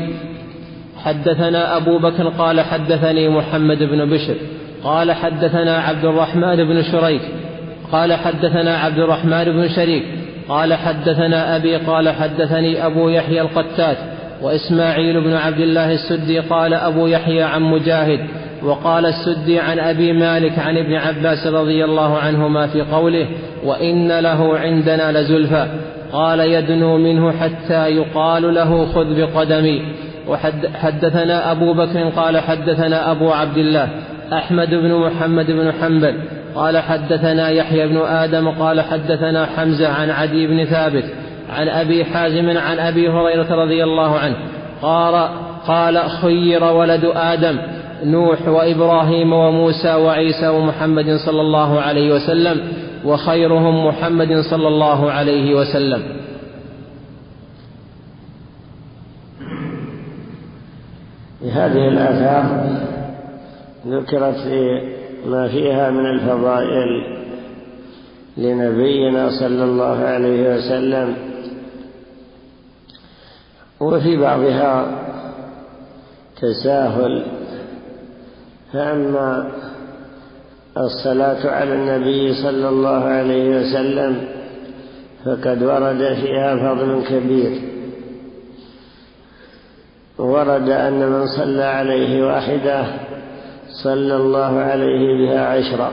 S5: حدثنا أبو بكر قال حدثني محمد بن بشر قال حدثنا عبد الرحمن بن شريك قال حدثنا عبد الرحمن بن شريك قال حدثنا أبي قال حدثني أبو يحيى القتات وإسماعيل بن عبد الله السدي قال أبو يحيى عن مجاهد وقال السدي عن أبي مالك عن ابن عباس رضي الله عنهما في قوله وإن له عندنا لزلفى قال يدنو منه حتى يقال له خذ بقدمي. وحدثنا أبو بكر قال حدثنا أبو عبد الله أحمد بن محمد بن حنبل قال حدثنا يحيى بن آدم قال حدثنا حمزة عن عدي بن ثابت عن أبي حازم عن أبي هريرة رضي الله عنه قال قال خير ولد آدم نوح وإبراهيم وموسى وعيسى ومحمد صلى الله عليه وسلم وخيرهم محمد صلى الله عليه وسلم.
S1: هذه الآثار ذكرت في ما فيها من الفضائل لنبينا صلى الله عليه وسلم، وفي بعضها تساهل. فأما الصلاة على النبي صلى الله عليه وسلم فقد ورد فيها فضل كبير. ورد أن من صلى عليه واحدة صلى الله عليه بها عشرا.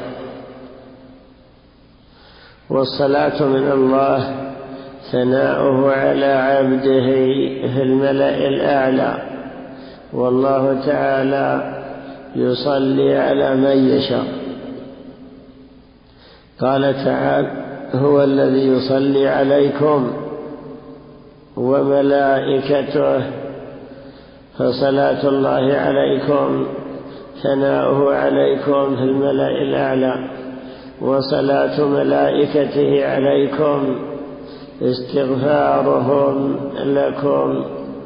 S1: والصلاة من الله ثناؤه على عبده في الملأ الأعلى، والله تعالى يصلي على من يشاء. قال تعالى: هو الذي يصلي عليكم وملائكته. فصلاة الله عليكم ثناؤه عليكم في الملأ الأعلى، وصلاة ملائكته عليكم استغفارهم لكم.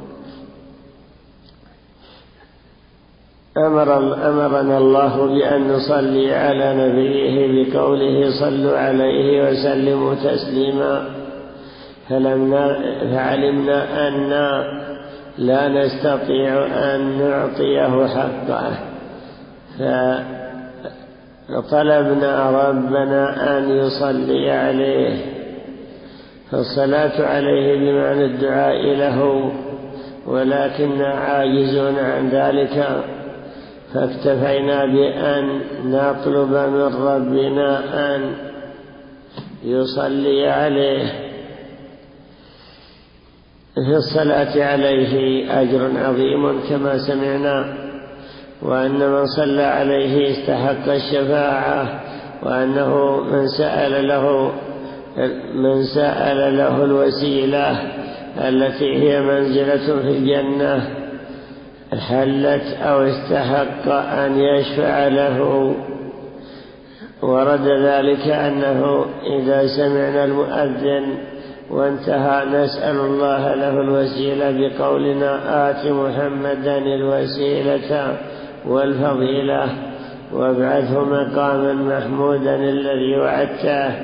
S1: أمر أمرنا الله بأن نصلي على نبيه بقوله: صلوا عليه وسلموا تسليما. فعلمنا أن لا نستطيع أن نعطيه حقه، فطلبنا ربنا أن يصلي عليه. فالصلاة عليه بمعنى الدعاء له، ولكننا عاجزون عن ذلك، فاكتفينا بأن نطلب من ربنا أن يصلي عليه. في الصلاة عليه أجر عظيم كما سمعنا، وأن من صلى عليه استحق الشفاعة، وأنه من سأل له من سأل له الوسيلة التي هي منزلة في الجنة حلت أو استحق أن يشفع له. ورد ذلك أنه إذا سمعنا المؤذن وانتهى نسأل الله له الوسيلة بقولنا: آت محمدا الوسيلة والفضيلة وابعثه مقاما محمودا الذي وعدته.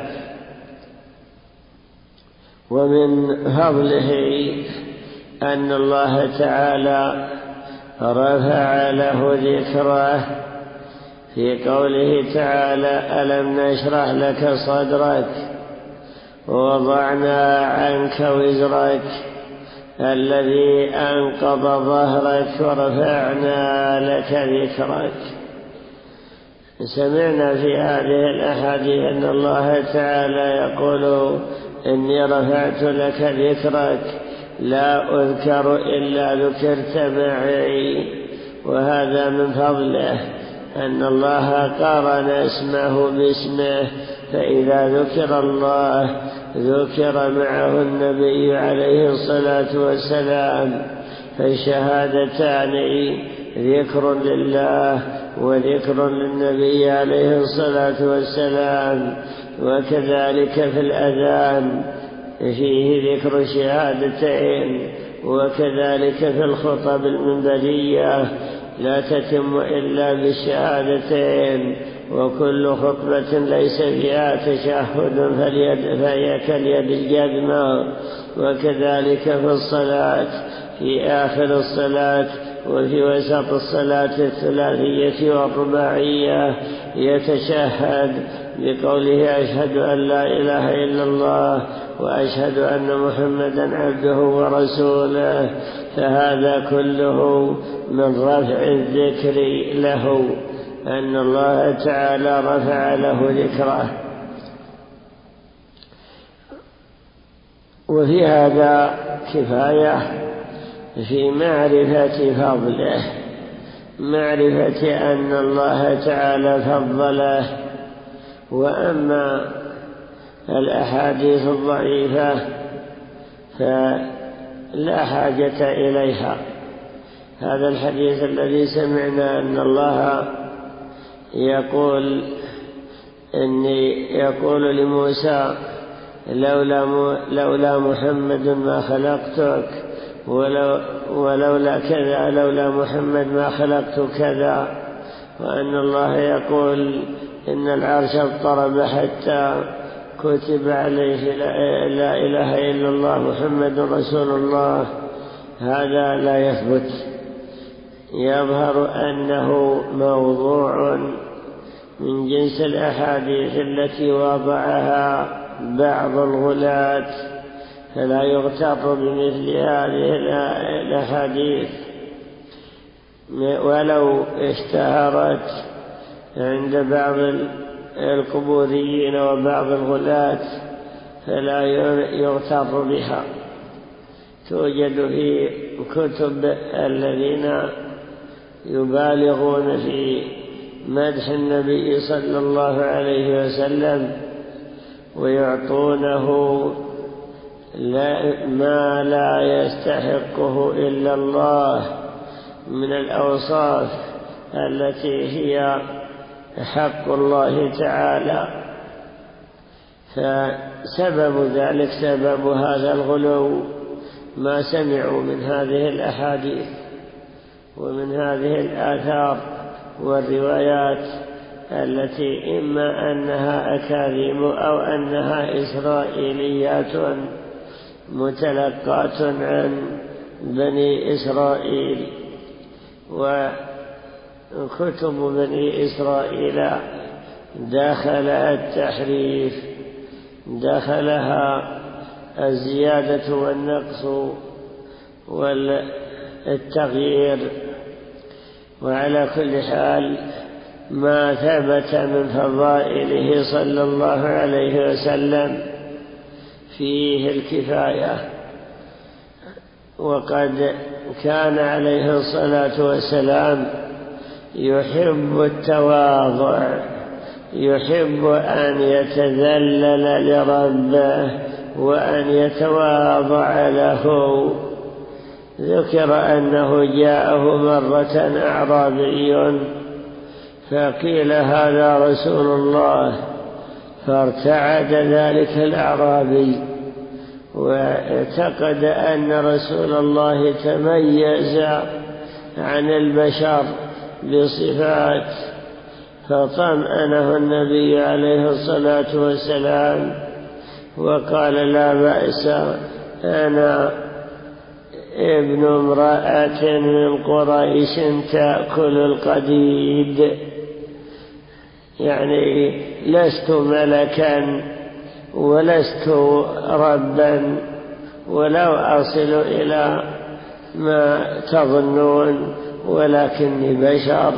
S1: ومن فضله أن الله تعالى رفع له ذكره في قوله تعالى: ألم نشرح لك صدرك ووضعنا عنك وزرك الذي أنقض ظهرك ورفعنا لك ذكرك. سمعنا في هذه الأحاديث أن الله تعالى يقول: إني رفعت لك ذكرك، لا أذكر إلا ذكرت معي. وهذا من فضله أن الله قارن اسمه باسمه، فإذا ذكر الله ذكر معه النبي عليه الصلاة والسلام. فالشهادتان ذكر لله وذكر للنبي عليه الصلاة والسلام. وكذلك في الأذان فيه ذكر شهادتين، وكذلك في الخطب المنبرية لا تتم إلا بالشهادتين، وكل خطبة ليس فيها تشهد فهي كاليد الجذمة. وكذلك في الصلاة في آخر الصلاة وفي وسط الصلاة الثلاثية والرباعية يتشهد بقوله: أشهد أن لا إله إلا الله وأشهد أن محمدا عبده ورسوله. فهذا كله من رفع الذكر له، أن الله تعالى رفع له ذكره. وفي هذا كفاية في معرفة فضله، معرفة أن الله تعالى فضله. وأما الأحاديث الضعيفة فلا حاجة إليها. هذا الحديث الذي سمعنا أن الله يقول إني يقول لموسى: لولا, لولا محمد ما خلقتك، ولو ولولا كذا، لولا محمد ما خلقت كذا، وأن الله يقول إن العرش اضطرب حتى كتب عليه لا إله إلا الله محمد رسول الله، هذا لا يثبت. يظهر أنه موضوع من جنس الأحاديث التي وضعها بعض الغلاة، فلا يغتر بمثل هذه الأحاديث ولو اشتهرت عند بعض القبوريين وبعض الغلاة، فلا يغتر بها. توجد في كتب الذين يبالغون في مدح النبي صلى الله عليه وسلم ويعطونه ما لا يستحقه إلا الله من الأوصاف التي هي حق الله تعالى. فسبب ذلك سبب هذا الغلو ما سمعوا من هذه الأحاديث ومن هذه الآثار والروايات التي إما أنها أكاذيب أو أنها إسرائيليات متلقاة عن بني إسرائيل. وكتب بني إسرائيل داخل التحريف، دخلها الزيادة والنقص والتغيير. وعلى كل حال ما ثبت من فضائله صلى الله عليه وسلم فيه الكفاية. وقد كان عليه الصلاة والسلام يحب التواضع، يحب أن يتذلل لربه وأن يتواضع له. ذكر أنه جاءه مرة أعرابي فقيل هذا رسول الله، فارتعد ذلك الأعرابي واعتقد أن رسول الله تميز عن البشر بصفات، فطمأنه النبي عليه الصلاة والسلام وقال لا بأس، أنا ابن امرأة من قريش تأكل القديد، يعني لست ملكا ولست ربا ولو أصل إلى ما تظنون، ولكني بشر.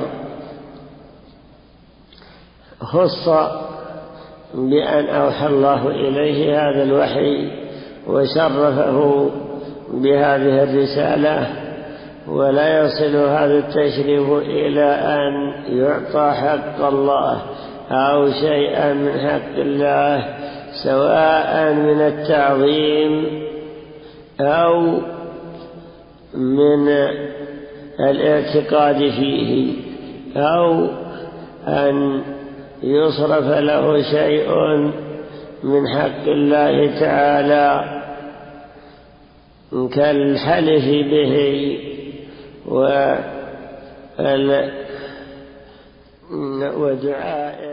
S1: خص بأن أوحى الله إليه هذا الوحي وشرفه بهذه الرسالة، ولا يصل هذا التشريف إلى أن يعطى حق الله أو شيئا من حق الله، سواء من التعظيم أو من الاعتقاد فيه، أو أن يصرف له شيء من حق الله تعالى كالحلف به ودعاء